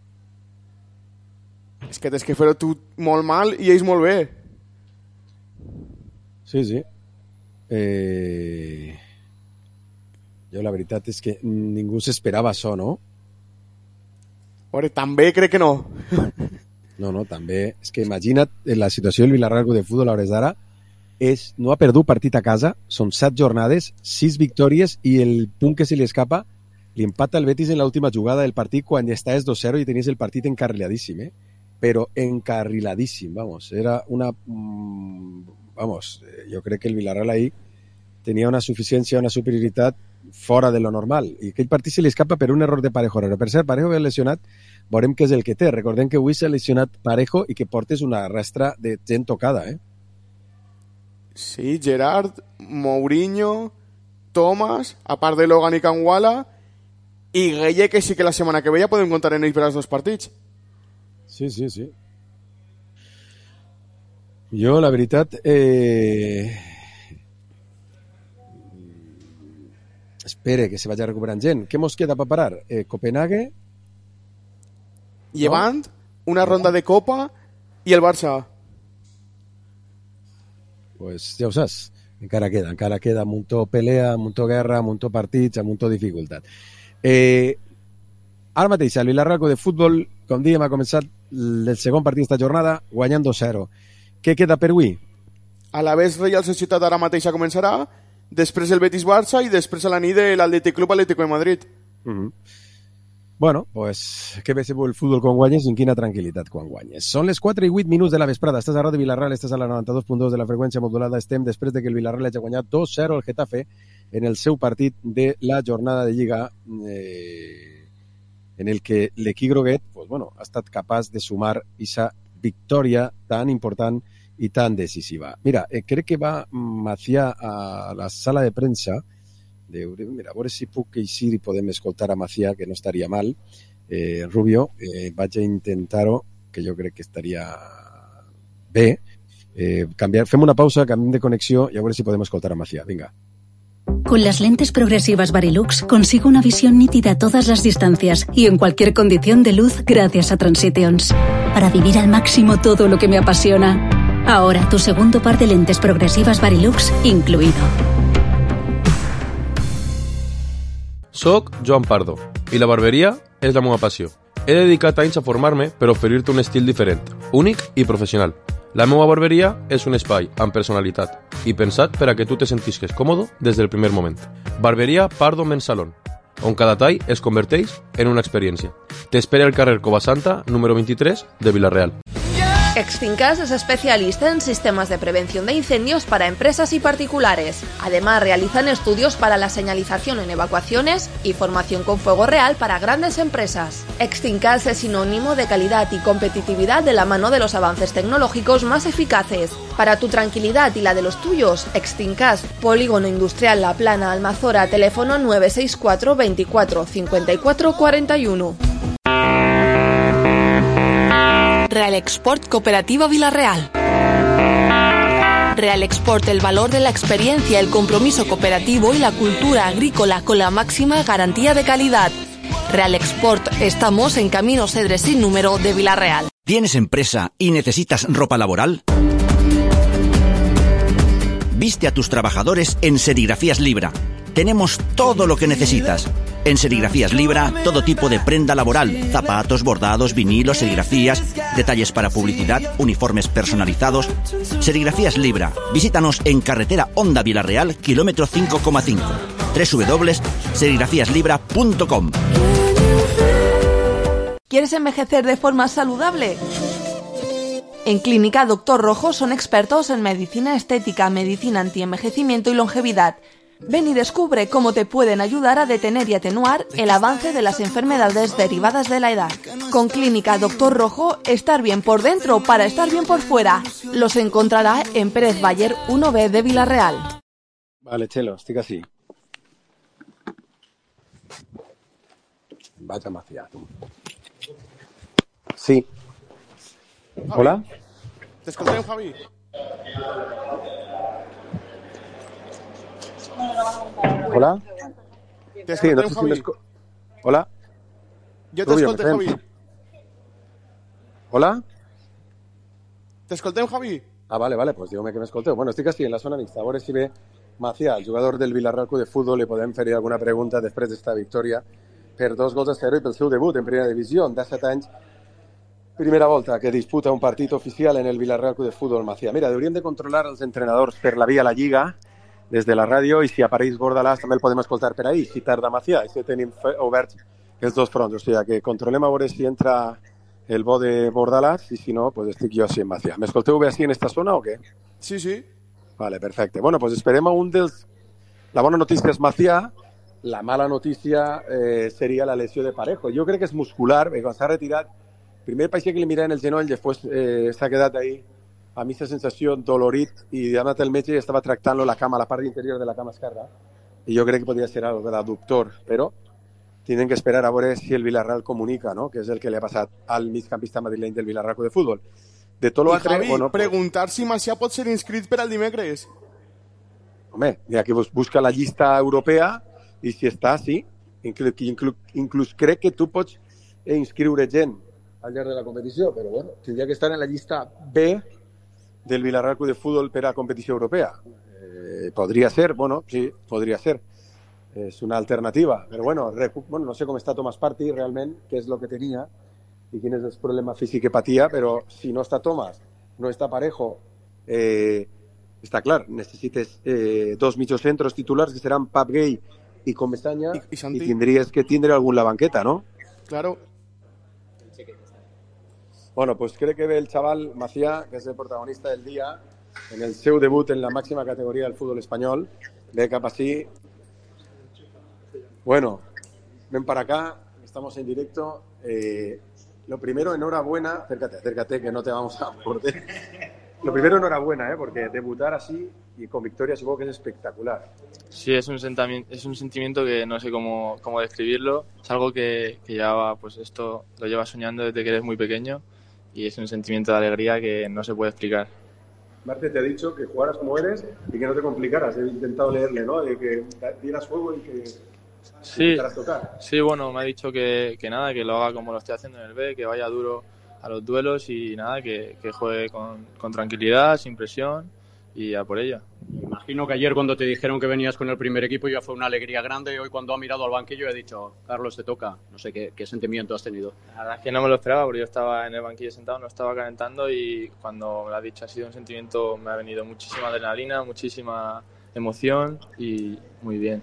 És que tens que fer-ho tu molt mal i ells molt bé. Sí. Jo la veritat és que ningú s'esperava això, no? Ore, també crec que no. No, també. És que imagina't la situació del Villarreal de Futbol a hores d'ara no ha perdut partit a casa, són 7 jornades, 6 victòries i el punt que se li escapa li empata el Betis en l'última jugada del partit quan ja estàs 2-0 i tenies el partit encarriladíssim, però encarriladíssim, vamos, era una... Vamos, jo crec que el Villarreal ahí tenia una suficiència, una superioritat fora de lo normal, i aquell partit se li escapa per un error de Parejo. Per cert, Parejo ve lesionat, veurem què és el que té. Recordem que avui s'ha lesionat Parejo i que portes una rastra de gent tocada, Sí, Gerard, Mourinho, Thomas, a part de Logan i Kangwala, i Gueye, que sí que la setmana que ve ja podem comptar en ells per als 2 partits. Sí. Jo, la veritat, espere que se vagi recuperant gent. Què mos queda per parar? Copenhague? Llevant, una ronda de Copa i el Barça. Pues ja ho saps, encara queda muntó pelea, muntó guerra, muntó partits, muntó dificultat. Ara mateix, el Villarreal de Futbol, com dèiem, ha començat el segon partit d'esta jornada guanyant 2-0. Què queda per avui? A la vez Real Societat ara mateix començarà, després el Betis-Barça i després a la nit de l'Atlètic Club Atlético de Madrid. Bueno, pues que bé se el futbol quan guanyes i quina tranquil·litat quan guanyes. Són les 4:08 de la vesprada. Estàs a Ràdio Villarreal, estàs a la 92.2 de la freqüència modulada. Estem després de que el Villarreal hagi guanyat 2-0 al Getafe en el seu partit de la jornada de Lliga, en el que l'equip groguet ha estat capaç de sumar aquesta victòria tan important i tan decisiva. Mira, crec que va Macià a la sala de premsa. Mira, a veure si puc eixir i podem escoltar a Macià, que no estaria mal. Rubio, vaig a intentar-ho, que jo crec que estaria bé. Fem una pausa, canviem de connexió i a veure si podem escoltar a Macià. Vinga. Con las lentes progresivas Varilux consigo una visión nítida a todas las distancias y en cualquier condición de luz gracias a Transitions. Para vivir al máximo todo lo que me apasiona. Ahora tu segundo par de lentes progresivas Varilux incluido. Soc Joan Pardo i la barberia és la meva passió. He dedicat anys a formar-me per oferir-te un estil diferent, únic i professional. La meva barberia és un espai amb personalitat i pensat per a que tu te sentisques còmode des del primer moment. Barberia Pardo Men's Salon, on cada tall es converteix en una experiència. T'espera al carrer Covasanta, número 23, de Villarreal. Extincas es especialista en sistemas de prevención de incendios para empresas y particulares. Además, realizan estudios para la señalización en evacuaciones y formación con fuego real para grandes empresas. Extincas es sinónimo de calidad y competitividad de la mano de los avances tecnológicos más eficaces. Para tu tranquilidad y la de los tuyos, Extincas, Polígono Industrial La Plana, Almazora, teléfono 964 24 54 41. Real Export Cooperativa Villarreal. Real Export, el valor de la experiencia, el compromiso cooperativo y la cultura agrícola con la máxima garantía de calidad. Real Export, estamos en Camino Cedres sin número de Villarreal. ¿Tienes empresa y necesitas ropa laboral? Viste a tus trabajadores en Serigrafías Libra. Tenemos todo lo que necesitas. En Serigrafías Libra, todo tipo de prenda laboral, zapatos, bordados, vinilos, serigrafías, detalles para publicidad, uniformes personalizados. Serigrafías Libra. Visítanos en carretera Honda Villarreal, kilómetro 5,5. www.serigrafíaslibra.com. ¿Quieres envejecer de forma saludable? En Clínica Doctor Rojo son expertos en medicina estética, medicina antienvejecimiento y longevidad. Ven y descubre cómo te pueden ayudar a detener y atenuar el avance de las enfermedades derivadas de la edad. Con Clínica Doctor Rojo, estar bien por dentro para estar bien por fuera. Los encontrará en Pérez Bayer 1B de Villarreal. Vale, Chelo, estic així. Vaig a Macià. Sí. Hola? T'escoltem, Javi? Hola? T'escoltem, no sé si Javi? Hola? Jo Rubio, t'escoltem, ¿me Javi. Hola? T'escoltem, Javi? Ah, vale, pues dígame que m'escolteu. Bueno, estic així en la zona mixta. A veure si ve Macià, el jugador del Villarreal Club de Futbol, li podem fer alguna pregunta després d'esta victòria per 2-0 i pel seu debut en primera divisió, 17 anys, primera volta que disputa un partit oficial en el Villarreal Club de Futbol. Macià, mira, hauríem de controlar els entrenadors per la via la Lliga des de la ràdio i si apareix Bordalàs també el podem escoltar per ahí, si tarda Macià, i si tenim oberts els dos fronts, o sigui que controlem a veure si entra el bo de Bordalàs i si no, pues estic jo així en Macià. M'escolteu bé així en esta zona o què? Sí, sí. Vale, perfecte. Bueno, pues esperem a un dels... La bona notícia és Macià, la mala notícia seria la lesió de Parejo. Jo crec que és muscular, perquè quan s'ha retirat, primer parecía que li mirava en el genoll, després s'ha quedat ahí a mi aquesta sensació dolorit i ha anat el metge i estava tractant-lo la cama, la part interior de la cama esquerra, i jo crec que podria ser algo d'adductor, però tenen que esperar a veure si el Villarreal comunica, no?, que és el que li ha passat al migcampista madrileny del Villarreal Club de Futbol. De tot l'altre... Javi, bueno, preguntar si Macià pot ser inscrit per al dimecres. Home, ja que busca la llista europea i si està, sí. Inclús crec que tu pots inscriure gent al llarg de la competició, però bueno, tindria que estar en la llista B del Villarreal Club de Futbol per a competició europea. Podria ser, bueno, sí, podria ser. És una alternativa, però bueno, no sé com està Tomàs Partey realment, què és el que tenia i quin és el problema físic que patia, però si no està Tomàs, no està Parejo, està clar, necessites dos mitjocentros titulars que seran Pap Gay i Comesaña i tindries que tindre algun la banqueta, ¿no? Claro. Bueno, pues crec que ve el chaval Macià, que és el protagonista del dia, en el seu debut en la màxima categoria del futbol espanyol, ve cap així. Bueno, ven para acá, estamos en directo. Lo primero, enhorabuena, acércate, que no te vamos a morder. Lo primero, enhorabuena, porque debutar así y con victoria supongo que es espectacular. Sí, es un sentimiento que no sé cómo describirlo. Es algo que llevaba, pues esto lo llevas soñando desde que eres muy pequeño y es un sentimiento de alegría que no se puede explicar. Marte te ha dicho que jugaras como eres y que no te complicaras. He intentado leerle, ¿no? De que dieras juego y que intentaras tocar. Sí, bueno, me ha dicho que nada, que lo haga como lo estoy haciendo en el B, que vaya duro a los duelos y nada, que juegue con tranquilidad, sin presión y a por ello. Imagino que ayer cuando te dijeron que venías con el primer equipo ya fue una alegría grande y hoy cuando ha mirado al banquillo ha dicho, Carlos, te toca. No sé qué sentimiento has tenido. La verdad es que no me lo esperaba porque yo estaba en el banquillo sentado, no estaba calentando y cuando me lo has dicho ha sido un sentimiento, me ha venido muchísima adrenalina, muchísima emoción y muy bien.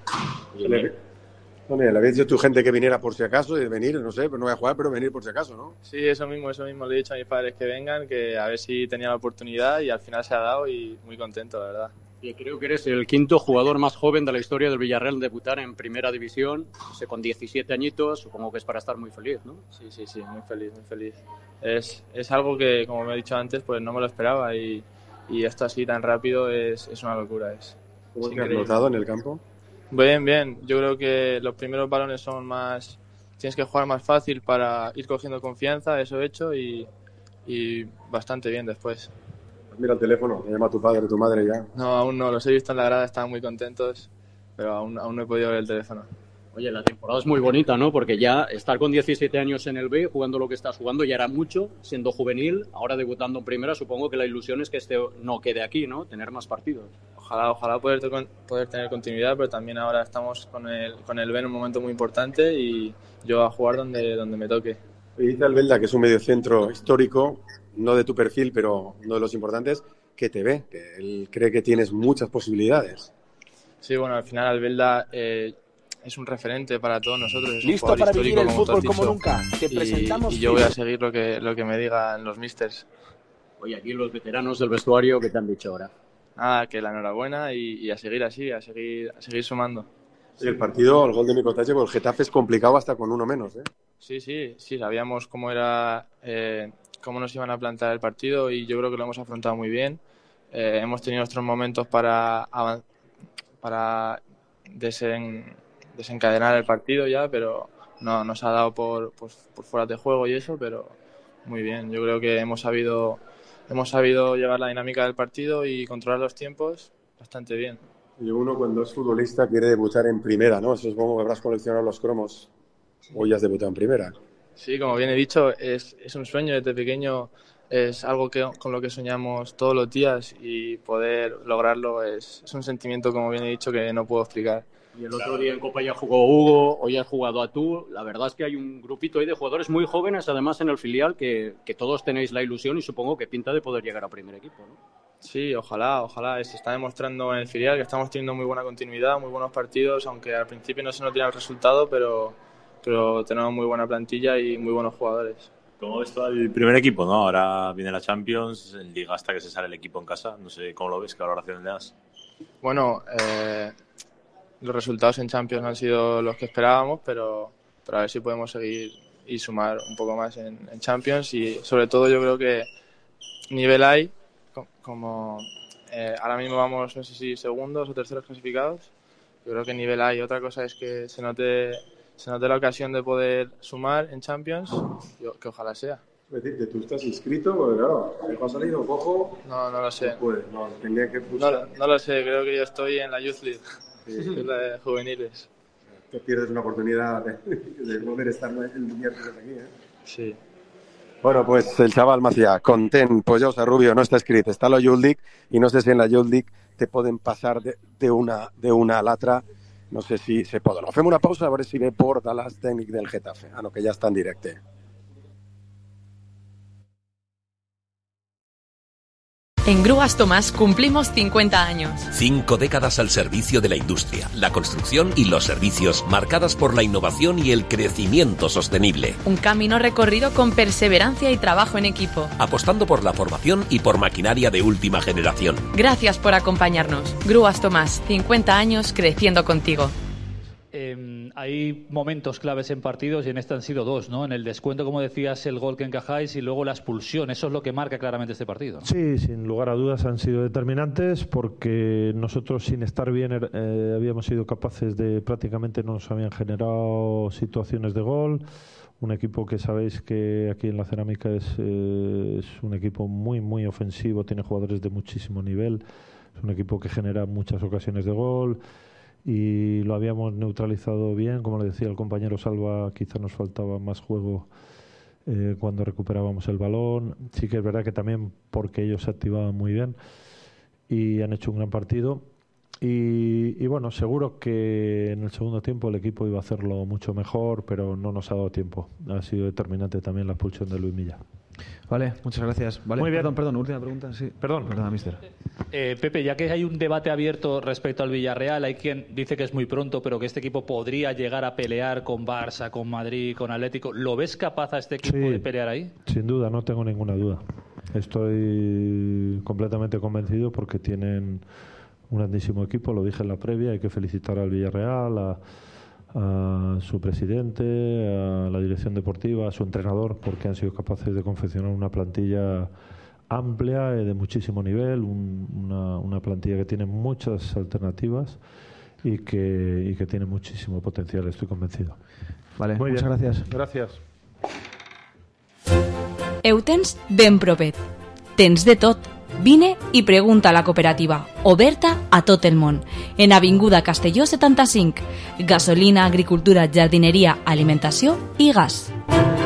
Le habías dicho a tu gente que viniera por si acaso, y venir, no sé, pero no voy a jugar, pero venir por si acaso, ¿no? Sí, eso mismo le he dicho a mis padres que vengan, que a ver si tenía la oportunidad y al final se ha dado y muy contento, la verdad. Y creo que eres el quinto jugador más joven de la historia del Villarreal en debutar en primera división, con 17 añitos, supongo que es para estar muy feliz, ¿no? Sí, muy feliz. Es algo que, como me he dicho antes, pues no me lo esperaba y esto así tan rápido es una locura. ¿Cómo te has notado en el campo? Bien. Yo creo que los primeros balones son más... Tienes que jugar más fácil para ir cogiendo confianza, eso he hecho y bastante bien después. Mira el teléfono, me llama tu padre, tu madre ya. No, aún no, los he visto en la grada, estaban muy contentos, pero aún no he podido ver el teléfono. Oye, la temporada es muy bonita, ¿no? Porque ya estar con 17 años en el B, jugando lo que estás jugando, ya era mucho, siendo juvenil, ahora debutando en primera, supongo que la ilusión es que este no quede aquí, ¿no? Tener más partidos. Ojalá poder tener continuidad, pero también ahora estamos con el B en un momento muy importante y yo a jugar donde me toque. Y dice Albelda, que es un mediocentro histórico, no de tu perfil, pero uno de los importantes, que te ve, que él cree que tienes muchas posibilidades. Sí, bueno, al final Albelda es un referente para todos nosotros. Es Listo un para histórico, vivir el fútbol dicho, como nunca. Te presentamos y yo voy a seguir lo que me digan los místers. Oye, aquí los veteranos del vestuario, ¿qué te han dicho ahora? nada, que la enhorabuena y a seguir así, a seguir sumando. Sí, el partido, el gol de Micotache, con el Getafe es complicado hasta con uno menos, ¿eh? Sí, sabíamos cómo era, cómo nos iban a plantar el partido y yo creo que lo hemos afrontado muy bien. Hemos tenido nuestros momentos para desencadenar el partido ya, pero no nos ha dado por fuera de juego y eso, pero muy bien. Yo creo que hemos sabido llevar la dinámica del partido y controlar los tiempos bastante bien. Y uno cuando es futbolista quiere debutar en primera, ¿no? Eso es como que habrás coleccionado los cromos o ya has debutado en primera. Sí, como bien he dicho, es un sueño desde pequeño, es algo con lo que soñamos todos los días y poder lograrlo es un sentimiento, como bien he dicho, que no puedo explicar. Y el otro día en Copa ya jugó Hugo, hoy has jugado a tú. La verdad es que hay un grupito ahí de jugadores muy jóvenes, además en el filial, que todos tenéis la ilusión y supongo que pinta de poder llegar a primer equipo, ¿no? Sí, ojalá. Se está demostrando en el filial que estamos teniendo muy buena continuidad, muy buenos partidos, aunque al principio no se nos tiene el resultado, pero tenemos muy buena plantilla y muy buenos jugadores. ¿Cómo ves todo el primer equipo, no? Ahora viene la Champions, en Liga hasta que se sale el equipo en casa. No sé cómo lo ves, qué valoración le das. Bueno, los resultados en Champions no han sido los que esperábamos, pero a ver si podemos seguir y sumar un poco más en Champions y sobre todo yo creo que nivel hay, como ahora mismo vamos, no sé si segundos o terceros clasificados, yo creo que nivel hay. Otra cosa es que se note la ocasión de poder sumar en Champions, que ojalá sea. Es decir, que tú estás inscrito, porque claro, ¿ha salido cojo? No lo sé. Tendría que no lo sé, creo que yo estoy en la Youth League, que es la de juveniles. Te pierdes una oportunidad de poder estar el miércoles aquí, ¿eh? Sí. Bueno, pues el chaval Macià, content, pues ja ho sé, Rubio, no està escrit, està a la Youth League i no sé si en la Youth League te poden passar de una a l'altra, no sé si se poden. Fem una pausa a veure si ve Bordalas, tècnic del Getafe. No, que ja està en directe. En Grúas Tomás cumplimos 50 años. 5 décadas al servicio de la industria, la construcción y los servicios, marcadas por la innovación y el crecimiento sostenible. Un camino recorrido con perseverancia y trabajo en equipo. Apostando por la formación y por maquinaria de última generación. Gracias por acompañarnos. Grúas Tomás, 50 años creciendo contigo. Hay momentos claves en partidos y en este han sido dos, ¿no? En el descuento, como decías, el gol que encajáis y luego la expulsión. Eso es lo que marca claramente este partido, ¿no? Sí, sin lugar a dudas han sido determinantes porque nosotros sin estar bien habíamos sido capaces de, prácticamente no nos habían generado situaciones de gol. Un equipo que sabéis que aquí en la Cerámica es un equipo muy, muy ofensivo, tiene jugadores de muchísimo nivel, es un equipo que genera muchas ocasiones de gol. Y lo habíamos neutralizado bien, como le decía el compañero Salva, quizá nos faltaba más juego cuando recuperábamos el balón. Sí que es verdad que también porque ellos se activaban muy bien y han hecho un gran partido. Y bueno, seguro que en el segundo tiempo el equipo iba a hacerlo mucho mejor, pero no nos ha dado tiempo. Ha sido determinante también la expulsión de Luis Milla. Vale, muchas gracias. Vale, muy bien. Perdón, última pregunta. Sí. Perdona, mister. Pepe, ya que hay un debate abierto respecto al Villarreal, hay quien dice que es muy pronto, pero que este equipo podría llegar a pelear con Barça, con Madrid, con Atlético. ¿Lo ves capaz a este equipo de pelear ahí? Sin duda, no tengo ninguna duda. Estoy completamente convencido porque tienen un grandísimo equipo, lo dije en la previa, hay que felicitar al Villarreal, a su presidente, a la dirección deportiva, a su entrenador, porque han sido capaces de confeccionar una plantilla amplia, de muchísimo nivel, una plantilla que tiene muchas alternativas y que tiene muchísimo potencial, estoy convencido. Vale, muy muchas bien. gracias. Gracias. Eutens ben propet. Tens de tot. Vine i pregunta a la cooperativa, oberta a tot el món. En Avinguda Castelló 75. Gasolina, agricultura, jardinería, alimentació i gas.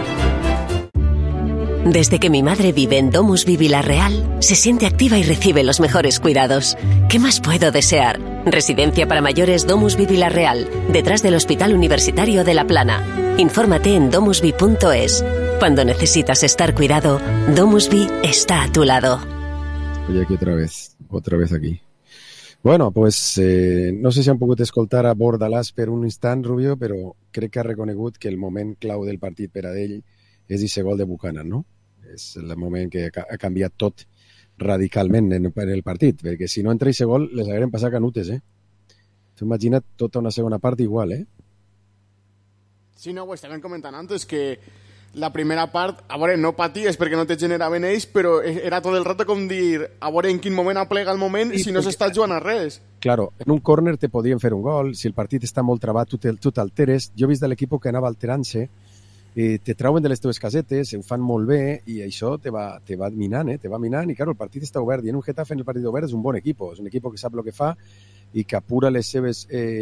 Desde que mi madre vive en Domusvi Vilarreal, se siente activa y recibe los mejores cuidados. ¿Qué más puedo desear? Residencia para mayores Domusvi Vilarreal, detrás del Hospital Universitario de La Plana. Infórmate en domusvi.es. Cuando necesitas estar cuidado, Domusvi está a tu lado. Oye, aquí otra vez aquí. Bueno, pues no sé si han pogut escoltar a Bordalas per un instant, Rubio, però crec que ha reconegut que el moment clau del partit per a ell és aquest gol de Buchanan, no? És el moment que ha canviat tot radicalment en el partit, perquè si no entra aquest gol les hagueren passat canutes, Tu imagina't tota una segona part igual, Sí, no, ho estaven comentant antes, que la primera part, a veure, no paties perquè no te generaven ells, però era tot el rato com dir, a veure en quin moment aplega el moment i si no s'està jugant a res. Claro, en un córner te podien fer un gol, si el partit està molt trabat tu t'alteres. Jo he vist de l'equip que anava alterant-se, te trauen de les teves casetes, ho fan molt bé i això te va minant, te va minant, i claro, el partit està obert, i en un Getafe en el partit obert és un bon equip, és un equip que sap el que fa i que apura les seves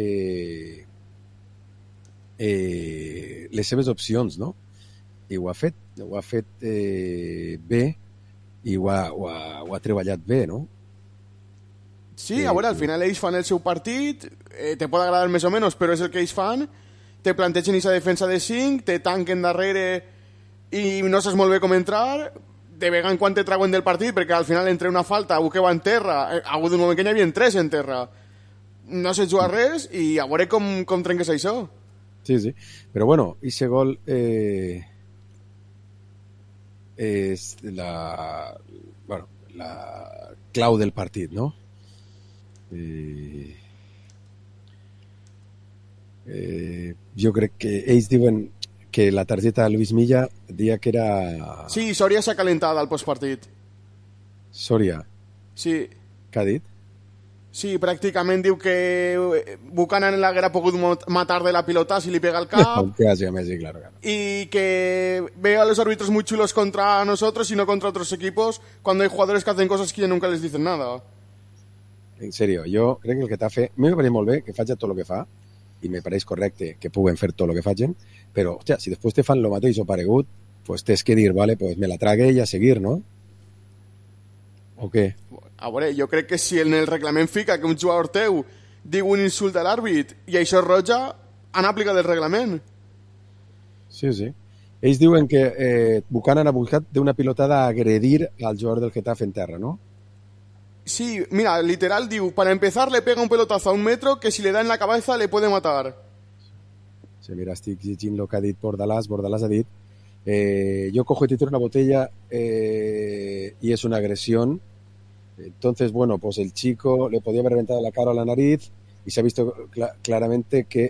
opcions, no? I ho ha fet bé i ho ha treballat bé, no? Sí, a veure, al final ells fan el seu partit, te pot agradar més o menys, però és el que ells fan, te plantegen aquesta defensa de 5, te tanquen darrere i no saps molt bé com entrar, de vegada en quan te trauen del partit, perquè al final entre una falta, algú que va en terra, ha hagut un moment que n'hi havia 3 en terra, no se juga res i a veure com trenques això. Sí, però bueno, aquest gol és la clau del partit, no? Jo crec que ells diuen que la targeta de Luis Milla dia que era... Sí, Soria s'ha calentat al postpartit. Soria? Sí. Què ha dit? Sí, pràcticament diu que Buchanan l'haguera pogut matar de la pilota si li pega el cap. Claro. Y que veo a los árbitros muy chulos contra nosotros y no contra otros equipos cuando hay jugadores que hacen cosas que nunca les dicen nada. En serio, jo crec que el Getafe me pareix molt bé que faci tot el que fa i me pareix correcte que puguen fer tot el que facin, però hòstia, si després te fan lo mateix o paregut, pues tens que dir, vale, pues me la trague i a seguir, no? O què? A veure, jo crec que si en el reglament fica que un jugador teu diu un insult a l'àrbit i això és roja, han aplicat el reglament. Sí. Ells diuen que Buchanan ha buscat d'una pilotada agredir al jugador del Getafe en terra, ¿no? Sí, mira, literal diu, para empezar le pega un pelotazo a 1 metro que si le da en la cabeza le puede matar. Sí, mira, estic llegint el que ha dit Bordalás ha dit, yo cojo y te tiro una botella y es una agresión. Entonces, bueno, pues el chico le podía haber reventado la cara o la nariz y se ha visto claramente que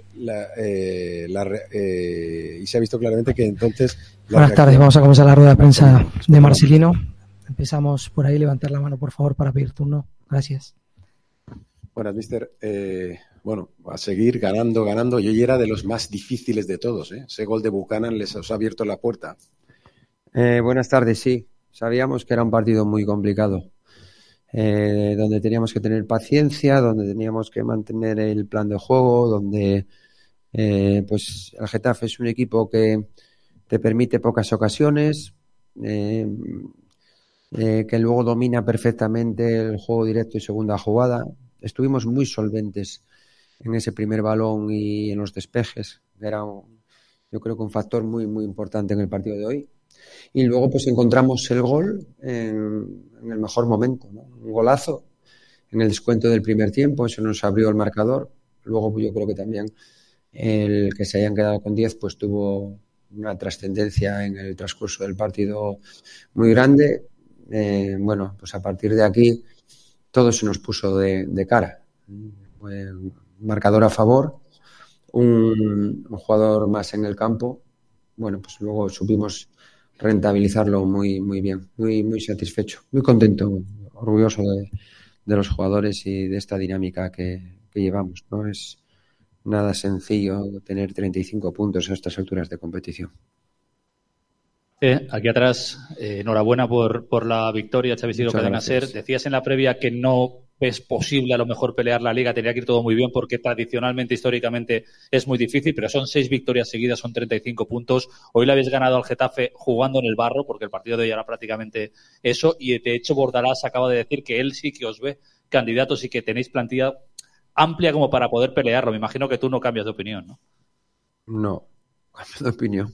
entonces... Buenas tardes, vamos a comenzar la rueda de prensa de Marcelino. Empezamos por ahí, levantar la mano, por favor, para pedir turno. Gracias. Buenas, mister. Bueno, a seguir ganando. Yo ya era de los más difíciles de todos, Ese gol de Buchanan les ha abierto la puerta. Buenas tardes, sí. Sabíamos que era un partido muy complicado. Donde teníamos que tener paciencia, donde teníamos que mantener el plan de juego, donde pues el Getafe es un equipo que te permite pocas ocasiones, que luego domina perfectamente el juego directo y segunda jugada. Estuvimos muy solventes en ese primer balón y en los despejes. Era, yo creo que un factor muy, muy importante en el partido de hoy. Y luego pues encontramos el gol en el mejor momento, ¿no? Un golazo en el descuento del primer tiempo, eso nos abrió el marcador. Luego yo creo que también el que se hayan quedado con 10 pues tuvo una trascendencia en el transcurso del partido muy grande. Bueno, pues a partir de aquí todo se nos puso de cara. Un marcador a favor, un jugador más en el campo. Bueno, pues luego supimos rentabilizarlo muy, muy bien, muy, muy satisfecho, muy contento, orgulloso de los jugadores y de esta dinámica que llevamos. No es nada sencillo tener 35 puntos a estas alturas de competición. Aquí atrás, enhorabuena por la victoria, Xavi Sidó, Cadena SER. Decías en la previa que no es posible a lo mejor pelear la Liga, tenía que ir todo muy bien porque tradicionalmente, históricamente es muy difícil, pero son 6 victorias seguidas, son 35 puntos. Hoy le habéis ganado al Getafe jugando en el barro, porque el partido de hoy era prácticamente eso, y de hecho Bordalás acaba de decir que él sí que os ve candidatos y que tenéis plantilla amplia como para poder pelearlo. Me imagino que tú no cambias de opinión, ¿no? No, cambio de opinión.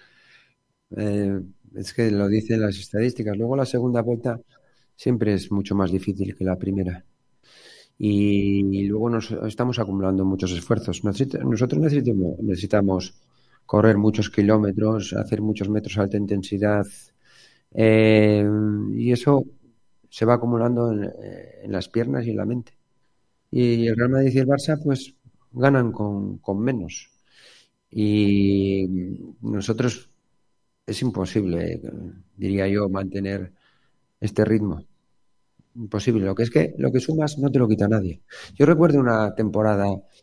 Es que lo dicen las estadísticas. Luego la segunda vuelta siempre es mucho más difícil que la primera. Y luego nos estamos acumulando muchos esfuerzos. Nosotros necesitamos correr muchos kilómetros, hacer muchos metros a alta intensidad. Y eso se va acumulando en las piernas y en la mente. Y el Real Madrid y el Barça pues ganan con menos. Y nosotros es imposible, diría yo, mantener este ritmo. Imposible. Lo que sumas no te lo quita nadie. Yo recuerdo una temporada,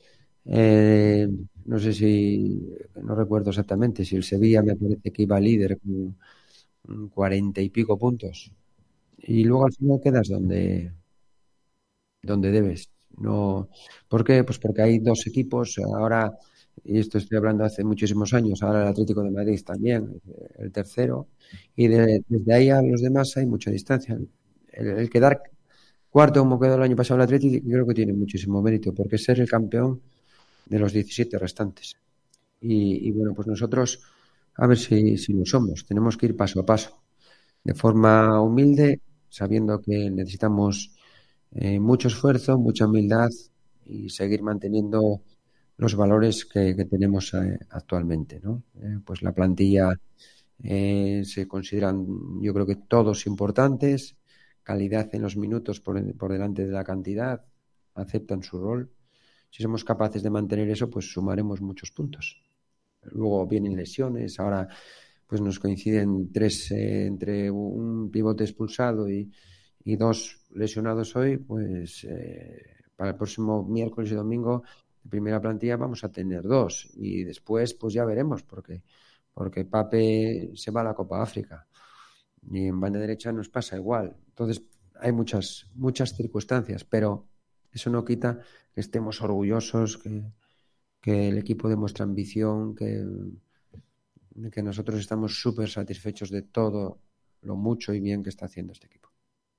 no sé si, no recuerdo exactamente, si el Sevilla me parece que iba líder con 40 y pico puntos. Y luego al final quedas donde debes. No, ¿por qué? Pues porque hay dos equipos ahora, y esto estoy hablando hace muchísimos años, ahora el Atlético de Madrid también, el tercero, y desde ahí a los demás hay mucha distancia. El quedar cuarto como quedó el año pasado el Atlético creo que tiene muchísimo mérito, porque es ser el campeón de los 17 restantes. Y bueno, pues nosotros a ver si lo somos. Tenemos que ir paso a paso, de forma humilde, sabiendo que necesitamos mucho esfuerzo, mucha humildad y seguir manteniendo los valores que tenemos actualmente, ¿no? Pues la plantilla se consideran, yo creo que todos importantes, calidad en los minutos por delante de la cantidad, aceptan su rol. Si somos capaces de mantener eso, pues sumaremos muchos puntos. Luego vienen lesiones, ahora pues nos coinciden 3 entre un pivote expulsado y 2 lesionados hoy, pues para el próximo miércoles y domingo de primera plantilla vamos a tener 2 y después pues ya veremos porque Pape se va a la Copa África y en banda derecha nos pasa igual. Entonces hay muchas circunstancias, pero eso no quita que estemos orgullosos, que el equipo demuestra ambición, que nosotros estamos súper satisfechos de todo lo mucho y bien que está haciendo este equipo.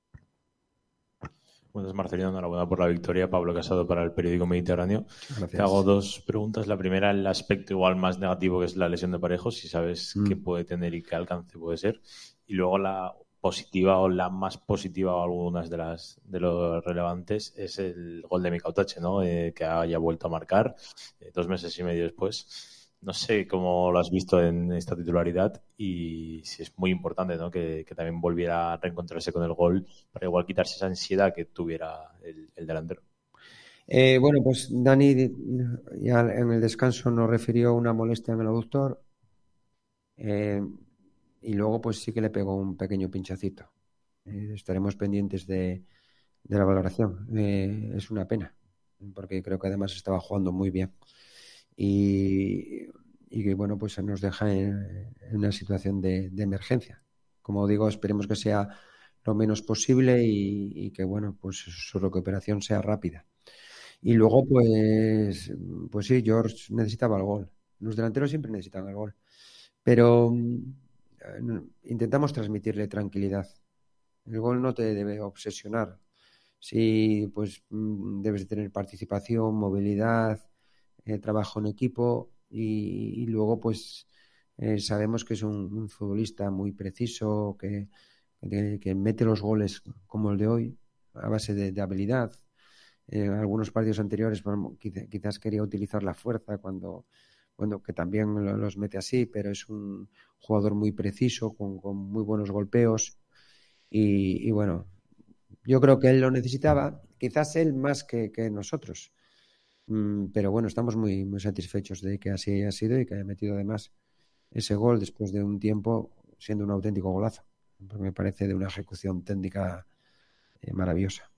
Buenas, Marcelino, enhorabuena por la victoria. Pablo Casado para el periódico Mediterráneo. Gracias. Te hago 2 preguntas. La primera, el aspecto igual más negativo, que es la lesión de Parejo, si sabes qué puede tener y qué alcance puede ser. Y luego la positiva o la más positiva, o algunas de los relevantes, es el gol de Mika Otache, ¿no? Que haya vuelto a marcar 2 meses y medio después. No sé cómo lo has visto en esta titularidad y si es muy importante, ¿no? Que también volviera a reencontrarse con el gol para igual quitarse esa ansiedad que tuviera el delantero. Bueno, pues Dani ya en el descanso nos refirió una molestia en el aductor y luego pues sí que le pegó un pequeño pinchacito. Estaremos pendientes de la valoración. Es una pena porque creo que además estaba jugando muy bien. Y que bueno, pues nos deja en una situación de emergencia. Como digo, esperemos que sea lo menos posible y que bueno, pues su recuperación sea rápida. Y luego pues sí, George necesitaba el gol. Los delanteros siempre necesitan el gol, pero intentamos transmitirle tranquilidad. El gol no te debe obsesionar. Sí, pues debes de tener participación, movilidad, trabajo en equipo y luego pues sabemos que es un futbolista muy preciso que mete los goles como el de hoy a base de habilidad. En algunos partidos anteriores quizás quería utilizar la fuerza cuando que también los mete así, pero es un jugador muy preciso con muy buenos golpeos y bueno, yo creo que él lo necesitaba, quizás él más que nosotros. Pero bueno, estamos muy, muy satisfechos de que así haya sido y que haya metido además ese gol después de un tiempo siendo un auténtico golazo. Porque me parece de una ejecución técnica maravillosa.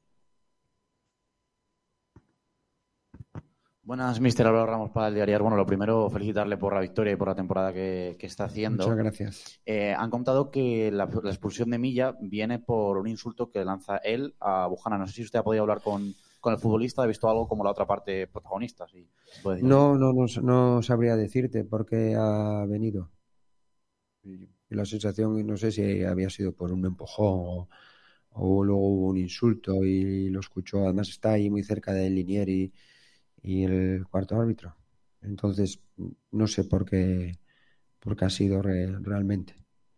Buenas, mister Álvaro Ramos para el Diario. Bueno, lo primero, felicitarle por la victoria y por la temporada que está haciendo. Muchas gracias. Han contado que la expulsión de Milla viene por un insulto que lanza él a Bujana. No sé si usted ha podido hablar con el futbolista, he visto algo como la otra parte protagonista. ¿Sí? No sabría decirte por qué ha venido. Y la sensación, no sé si había sido por un empujón o luego hubo un insulto y lo escuchó. Además está ahí muy cerca de Linier y el cuarto árbitro. Entonces no sé por qué ha sido realmente.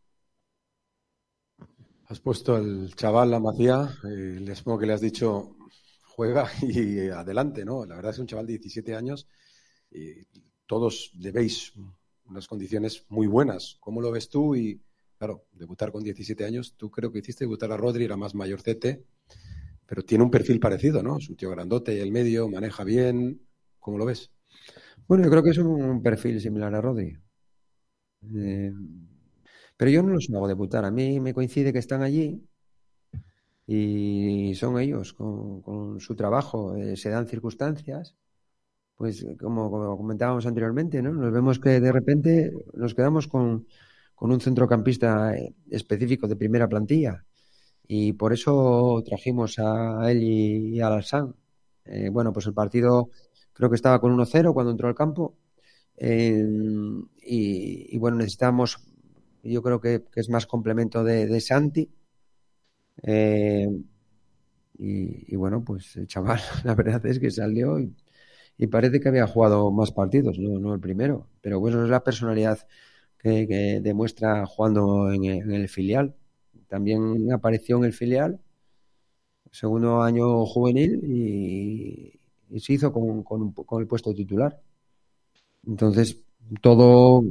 Has puesto el chaval, la Macía, les supongo que le has dicho juega y adelante, ¿no? La verdad es un chaval de 17 años y todos le veis unas condiciones muy buenas. ¿Cómo lo ves tú y Claro, debutar con 17 años, tú creo que hiciste debutar a Rodri, era más mayorcete, pero tiene un perfil parecido, ¿no? Es un tío grandote y el medio, maneja bien. ¿Cómo lo ves? Bueno, yo creo que es un perfil similar a Rodri. Pero yo no los hago debutar. A mí me coincide que están allí y son ellos, con su trabajo. Se dan circunstancias, pues como comentábamos anteriormente, ¿no? Nos vemos que de repente nos quedamos con un centrocampista específico de primera plantilla. Y por eso trajimos a él y a Alassane. Bueno, pues el partido creo que estaba con 1-0 cuando entró al campo. Y bueno, necesitamos, yo creo que es más complemento de Santi. Y bueno, pues el chaval, la verdad es que salió y parece que había jugado más partidos, no el primero. Pero bueno, es la personalidad que demuestra jugando en el filial. También apareció en el filial, segundo año juvenil, y se hizo con el puesto titular. Entonces, todo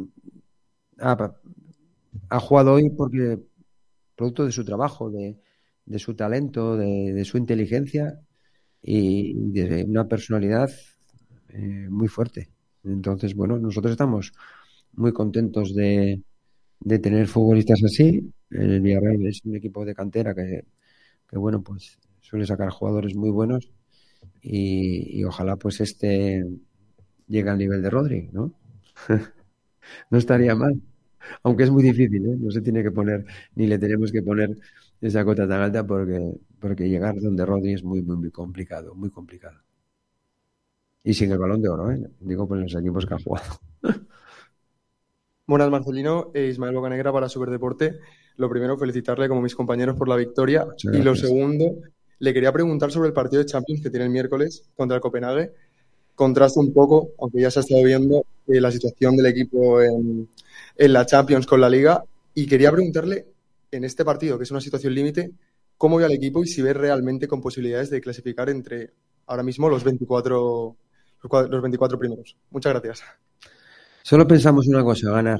ha jugado hoy porque producto de su trabajo, de su talento, de su inteligencia y de una personalidad muy fuerte. Entonces, bueno, nosotros estamos muy contentos de tener futbolistas así. El Villarreal es un equipo de cantera que bueno, pues suele sacar jugadores muy buenos y ojalá pues llegue al nivel de Rodri, ¿no? No estaría mal, aunque es muy difícil, ¿eh? No se tiene que poner, ni le tenemos que poner esa cota tan alta porque llegar donde Rodri es muy, muy, muy complicado, muy complicado. Y sin el Balón de Oro, ¿eh? Digo, por los equipos que ha jugado. Buenas, Marcelino. Ismael Bocanegra para Superdeporte. Lo primero, felicitarle como mis compañeros por la victoria. Y lo segundo, le quería preguntar sobre el partido de Champions que tiene el miércoles contra el Copenhague. Contrasta un poco, aunque ya se ha estado viendo, la situación del equipo en la Champions con la Liga. Y quería preguntarle, en este partido, que es una situación límite, ¿cómo ve al equipo y si ve realmente con posibilidades de clasificar entre ahora mismo los 24 primeros? Muchas gracias. Solo pensamos una cosa, ganar.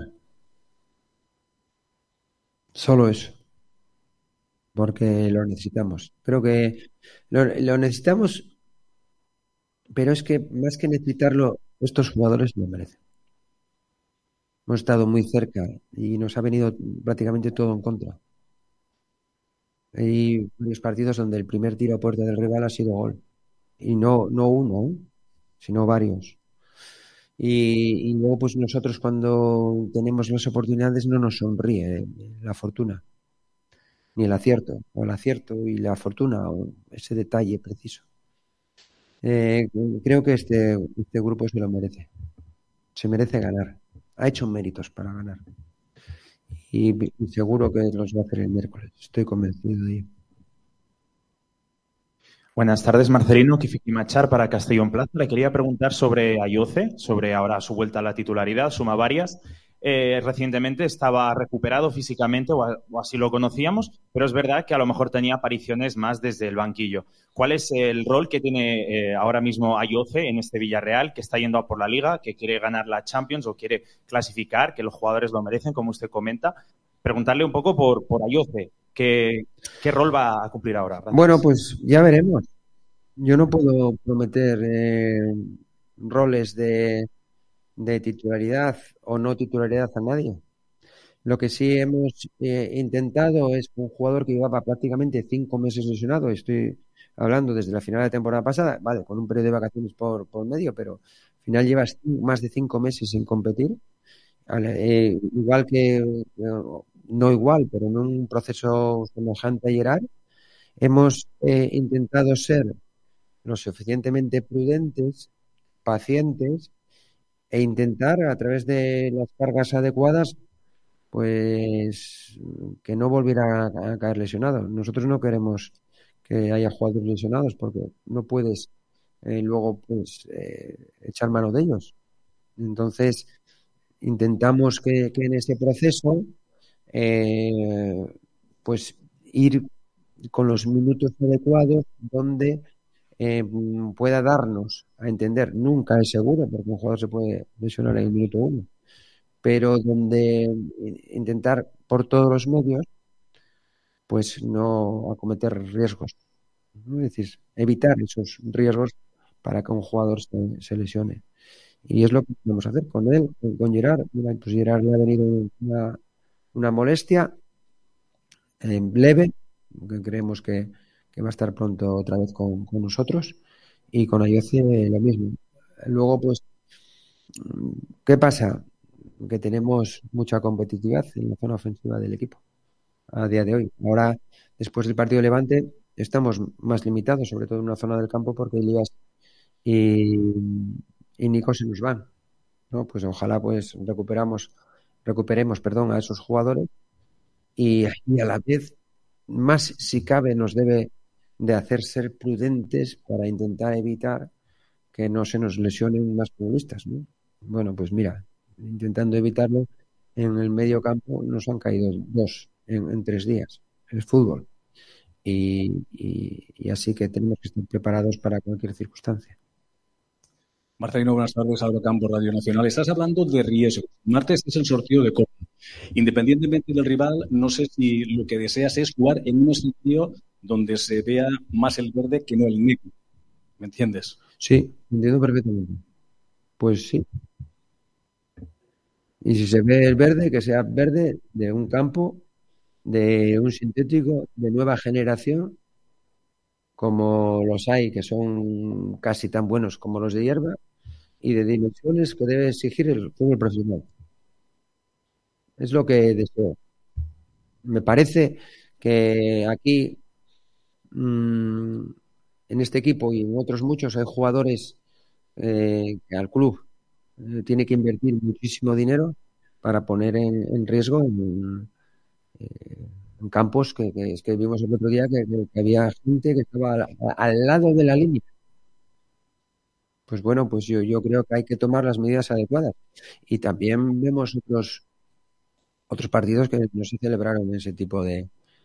Solo eso. Porque lo necesitamos. Creo que lo necesitamos, pero es que más que necesitarlo, estos jugadores lo merecen. Hemos estado muy cerca y nos ha venido prácticamente todo en contra. Hay varios partidos donde el primer tiro a puerta del rival ha sido gol. Y no uno, sino varios. Y luego pues nosotros cuando tenemos las oportunidades no nos sonríe la fortuna ni el acierto o el acierto y la fortuna o ese detalle preciso. Creo que este grupo se lo merece ganar, ha hecho méritos para ganar y seguro que los va a hacer el miércoles, estoy convencido de ello. Buenas tardes, Marcelino. Kifiki Machar para Castellón Plaza. Le quería preguntar sobre Ayoce, sobre ahora su vuelta a la titularidad, suma varias. Recientemente estaba recuperado físicamente, o así lo conocíamos, pero es verdad que a lo mejor tenía apariciones más desde el banquillo. ¿Cuál es el rol que tiene ahora mismo Ayoce en este Villarreal, que está yendo a por la Liga, que quiere ganar la Champions o quiere clasificar, que los jugadores lo merecen, como usted comenta? Preguntarle un poco por Ayoce. ¿Qué rol va a cumplir ahora? Gracias. Bueno, pues ya veremos. Yo no puedo prometer roles de titularidad o no titularidad a nadie. Lo que sí hemos intentado es un jugador que llevaba prácticamente 5 meses lesionado. Estoy hablando desde la final de la temporada pasada, vale, con un periodo de vacaciones por medio, pero al final llevas más de 5 meses sin competir. Igual que... no igual, pero en un proceso semejante a Gerard, hemos intentado ser lo suficientemente prudentes, pacientes e intentar a través de las cargas adecuadas pues que no volviera a caer lesionado. Nosotros no queremos que haya jugadores lesionados porque no puedes luego pues echar mano de ellos. Entonces intentamos que en ese proceso pues ir con los minutos adecuados donde pueda darnos a entender, nunca es seguro porque un jugador se puede lesionar en el minuto 1, pero donde intentar por todos los medios, pues no acometer riesgos, ¿no? Es decir, evitar esos riesgos para que un jugador se lesione. Y es lo que podemos hacer con él, con Gerard. Mira, pues Gerard le ha venido una molestia leve, que creemos que va a estar pronto otra vez con nosotros, y con Ayoce lo mismo. Luego, pues, ¿qué pasa? Que tenemos mucha competitividad en la zona ofensiva del equipo a día de hoy. Ahora, después del partido de Levante, estamos más limitados, sobre todo en una zona del campo, porque Elías y Nico se nos van, ¿no? Pues ojalá pues recuperemos a esos jugadores y a la vez, más si cabe, nos debe de hacer ser prudentes para intentar evitar que no se nos lesionen más futbolistas, ¿no? Bueno, pues mira, intentando evitarlo, en el medio campo nos han caído 2 en 3 días. Es fútbol. Y así que tenemos que estar preparados para cualquier circunstancia. Marcelino, buenas tardes. Álvaro Campos, Radio Nacional. Estás hablando de riesgos. Martes es el sorteo de Copa. Independientemente del rival, no sé si lo que deseas es jugar en un escenario donde se vea más el verde que no el negro. ¿Me entiendes? Sí, entiendo perfectamente. Pues sí. Y si se ve el verde, que sea verde de un campo, de un sintético de nueva generación, como los hay, que son casi tan buenos como los de hierba, y de dimensiones que debe exigir el fútbol profesional. Es lo que deseo. Me parece que aquí, en este equipo y en otros muchos, hay jugadores que al club tiene que invertir muchísimo dinero para poner en riesgo en campos que vimos el otro día que había gente que estaba al lado de la línea. Pues bueno, pues yo creo que hay que tomar las medidas adecuadas. Y también vemos otros partidos que no se celebraron en ese tipo de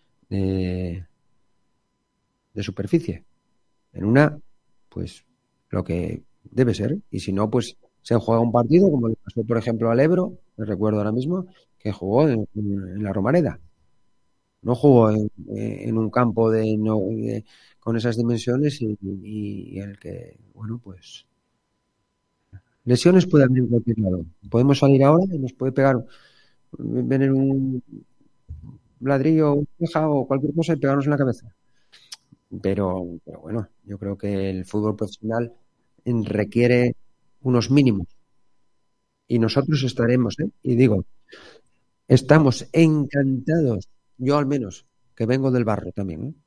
superficie. En una, pues lo que debe ser. Y si no, pues se juega un partido, como le pasó, por ejemplo, al Ebro, me recuerdo ahora mismo, que jugó en la Romareda. No jugó en un campo con esas dimensiones y el que, bueno, pues lesiones puede haber en cualquier lado. Podemos salir ahora y nos puede venir un ladrillo, una ceja o cualquier cosa y pegarnos en la cabeza. Pero bueno, yo creo que el fútbol profesional requiere unos mínimos. Y nosotros estaremos, y digo, estamos encantados, yo al menos, que vengo del barro también,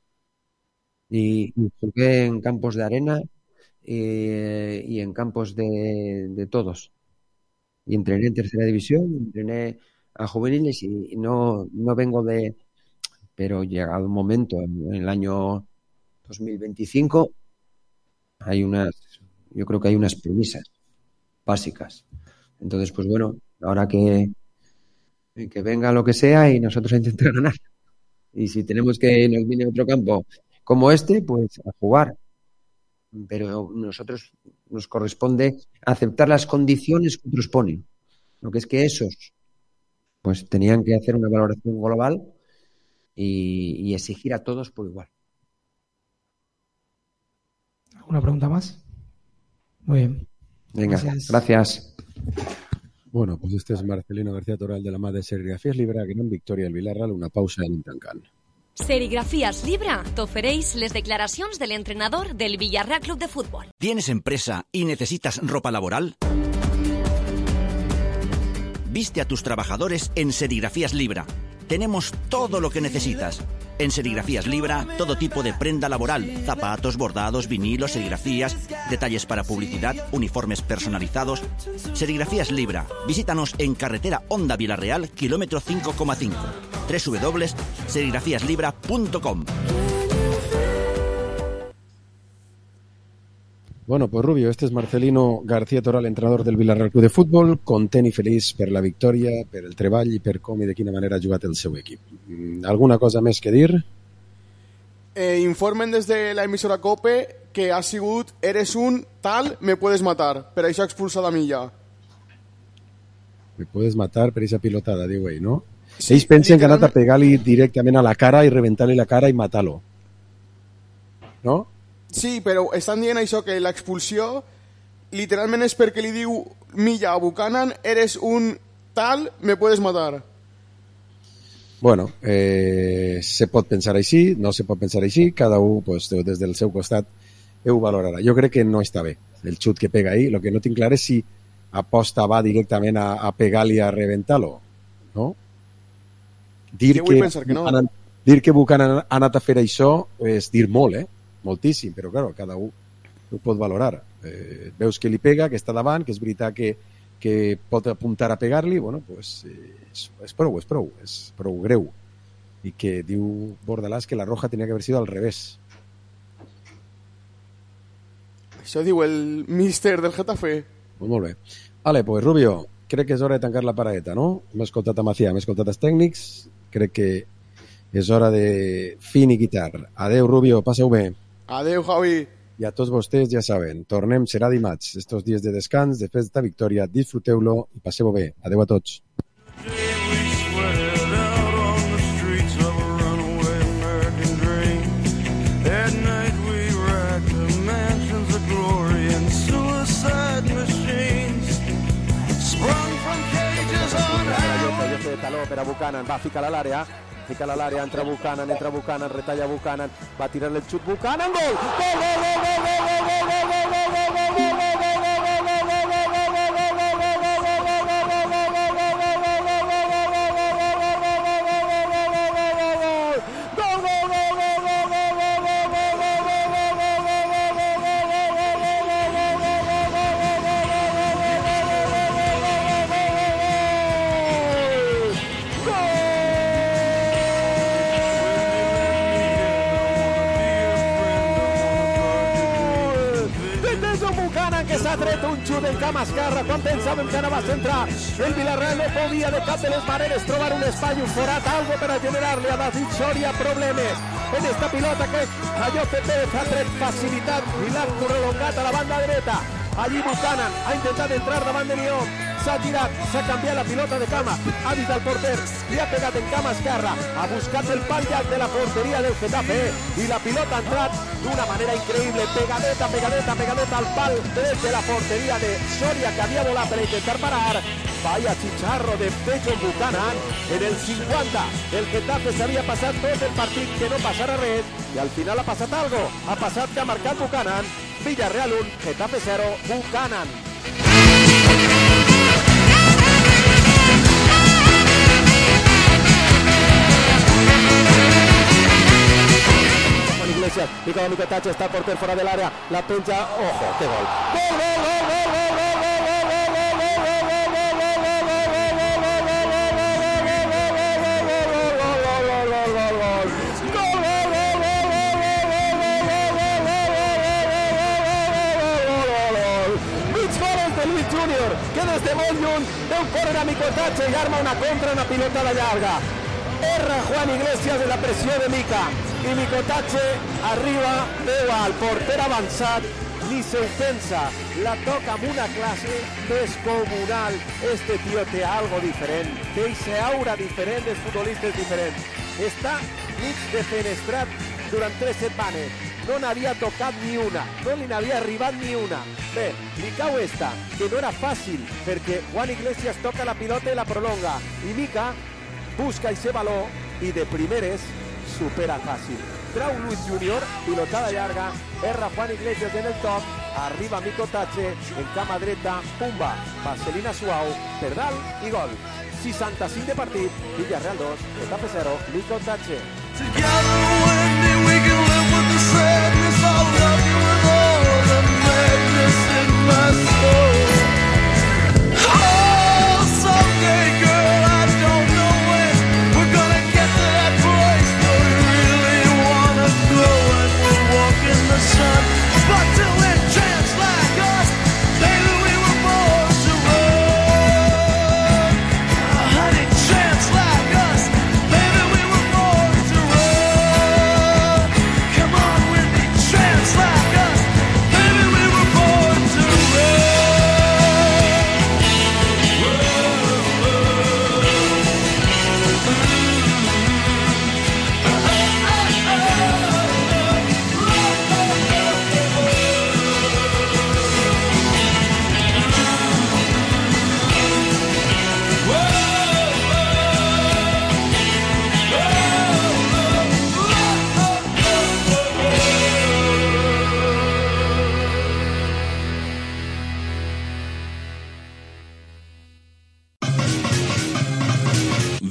y jugué en campos de arena y en campos de todos. Y entrené en tercera división, entrené a juveniles y no vengo de... Pero llegado un momento, en el año 2025, yo creo que hay unas premisas básicas. Entonces, pues bueno, ahora que venga lo que sea y nosotros a intentar ganar. Y si tenemos que nos viene otro campo como este, pues a jugar. Pero nosotros nos corresponde aceptar las condiciones que otros ponen. Lo que es que esos pues tenían que hacer una valoración global y exigir a todos por igual. ¿Alguna pregunta más? Muy bien. Venga, gracias. Bueno, pues este es Marcelino García Toral de la mà de Serigrafías Libra, gran victòria al Villarreal, una pausa i anem tancant. Serigrafías Libra t'ofereix les declaracions de l'entrenador del Villarreal Club de Fútbol. ¿Tienes empresa y necesitas ropa laboral? Viste a tus trabajadores en Serigrafías Libra. Tenemos todo lo que necesitas. En Serigrafías Libra, todo tipo de prenda laboral, zapatos, bordados, vinilos, serigrafías, detalles para publicidad, uniformes personalizados. Serigrafías Libra. Visítanos en carretera Honda Villarreal, kilómetro 5,5. www.serigrafíaslibra.com. Bueno, pues Rubio, este és Marcelino García Toral, entrenador del Villarreal Club de Futbol, content i feliç per la victòria, per el treball i per com i de quina manera ha jugat el seu equip. ¿Alguna cosa més que dir? Informen des de la emissora COPE que ha sigut eres un tal, me puedes matar, per això expulsada a Milla. Me puedes matar per esa pilotada, diu ell, no? Sí, ells pensen que ha anat a pegar-li directament a la cara i rebentar-li la cara i matar-lo. No? Sí, però estan dient això, que l'expulsió literalment és perquè li diu Milla a Buchanan, eres un tal, me puedes matar. Bueno, se pot pensar així, no se pot pensar així, cada un pues, des del seu costat ho valorarà. Jo crec que no està bé el xut que pega ahí, el que no tinc clar és si aposta va directament a pegar-li a rebentar-lo, no? Dir que Buchanan ha anat a fer això és dir molt, moltíssim, però clar, cada un ho pot valorar. Veus que li pega, que està davant, que és veritat que pot apuntar a pegar-li, bueno, pues, és prou greu. I que diu Bordalás que la roja tenia que haver sido al revés. Això diu el míster del Getafe. Pues molt bé. Vale, pues Rubio, crec que és hora de tancar la paradeta, no? Hem escoltat a Macià, hem escoltat els tècnics, crec que és hora de finiquitar. Adeu, Rubio, passeu bé. Adeu, Javi. I a tots vostès ja saben, tornem, serà dimarts, estos dies de descans, després d'esta victòria, disfruteu-lo i passeu bé. Adeu a tots. Taló per a Buchanan, va ficar a l'àrea, entra Buchanan, retalla Buchanan, va tirar el xut Buchanan, gol! Que s'ha tret un xut en cama esquerra quan pensàvem que anava a centrar. El Villarreal no podia de cap de les maneres trobar un espai, un forat, algo per a generar-li a David Soria problemes. En esta pilota que Ayoce Pérez ha tret facilitat i l'ha prolongat a la banda dreta. Allí Buchanan ha intentat entrar davant de Lyon, s'ha tirat, s'ha canviat la pilota de cama, ha vist el porter, li ha pegat en cama esquerra, ha buscat el pal llarg de la porteria del Getafe i la pilota ha entrat d'una manera increïble, pegadeta al pal dret de la porteria de Soria, que havia volat per intentar parar. Vaya chicharro de Tejo Buchanan en el 50. El Getafe s'havia passat tot el partit que no passara res i al final ha passat algo. Ha passat que ha marcat Buchanan. Villarreal 1, Getafe 0, Buchanan. Juan Iglesias, pica Mico Tache, está el porter fuera del área, la pencha, ojo, qué gol. ¡Gol! Júnior, que des de molt lluny deu córrer a Mico Tache i arma una contra, una pilotada llarga. Erra Juan Iglesias de la pressió de Mica i Mico Tache arriba, veu al porter avançat, ni se ho pensa, la toca amb una classe descomunal. Este tio té algo diferent, té ese aura diferent dels futbolistes diferents. Està mig defenestrat durant 3 setmanes. No n'havia tocat ni una, no li n'havia arribat ni una. Bé, li cau esta, que no era fàcil, perquè Juan Iglesias toca la pilota i la prolonga, i Mica busca ese valor i de primeres supera fàcil. Trau Luis Júnior, pilotada llarga, erra Juan Iglesias en el top, arriba Mico Tache, en cama dreta, pumba, vaselina suau, per dalt i gol. 65 de partit, Villarreal 2, Getafe 0, Mico Tache. Sadness, I'll love you with all the madness in my soul. Oh, someday, girl, I don't know when we're gonna get to that place where we really wanna go and we'll walk in the sun. But till then, chance like us, baby, we were born to run. Honey, chance like us, baby, we were born to run.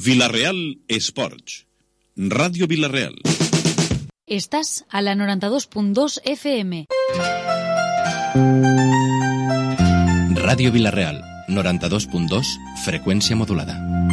Villarreal Esports. Ràdio Villarreal. Estàs a la 92.2 FM. Ràdio Villarreal, 92.2, freqüència modulada.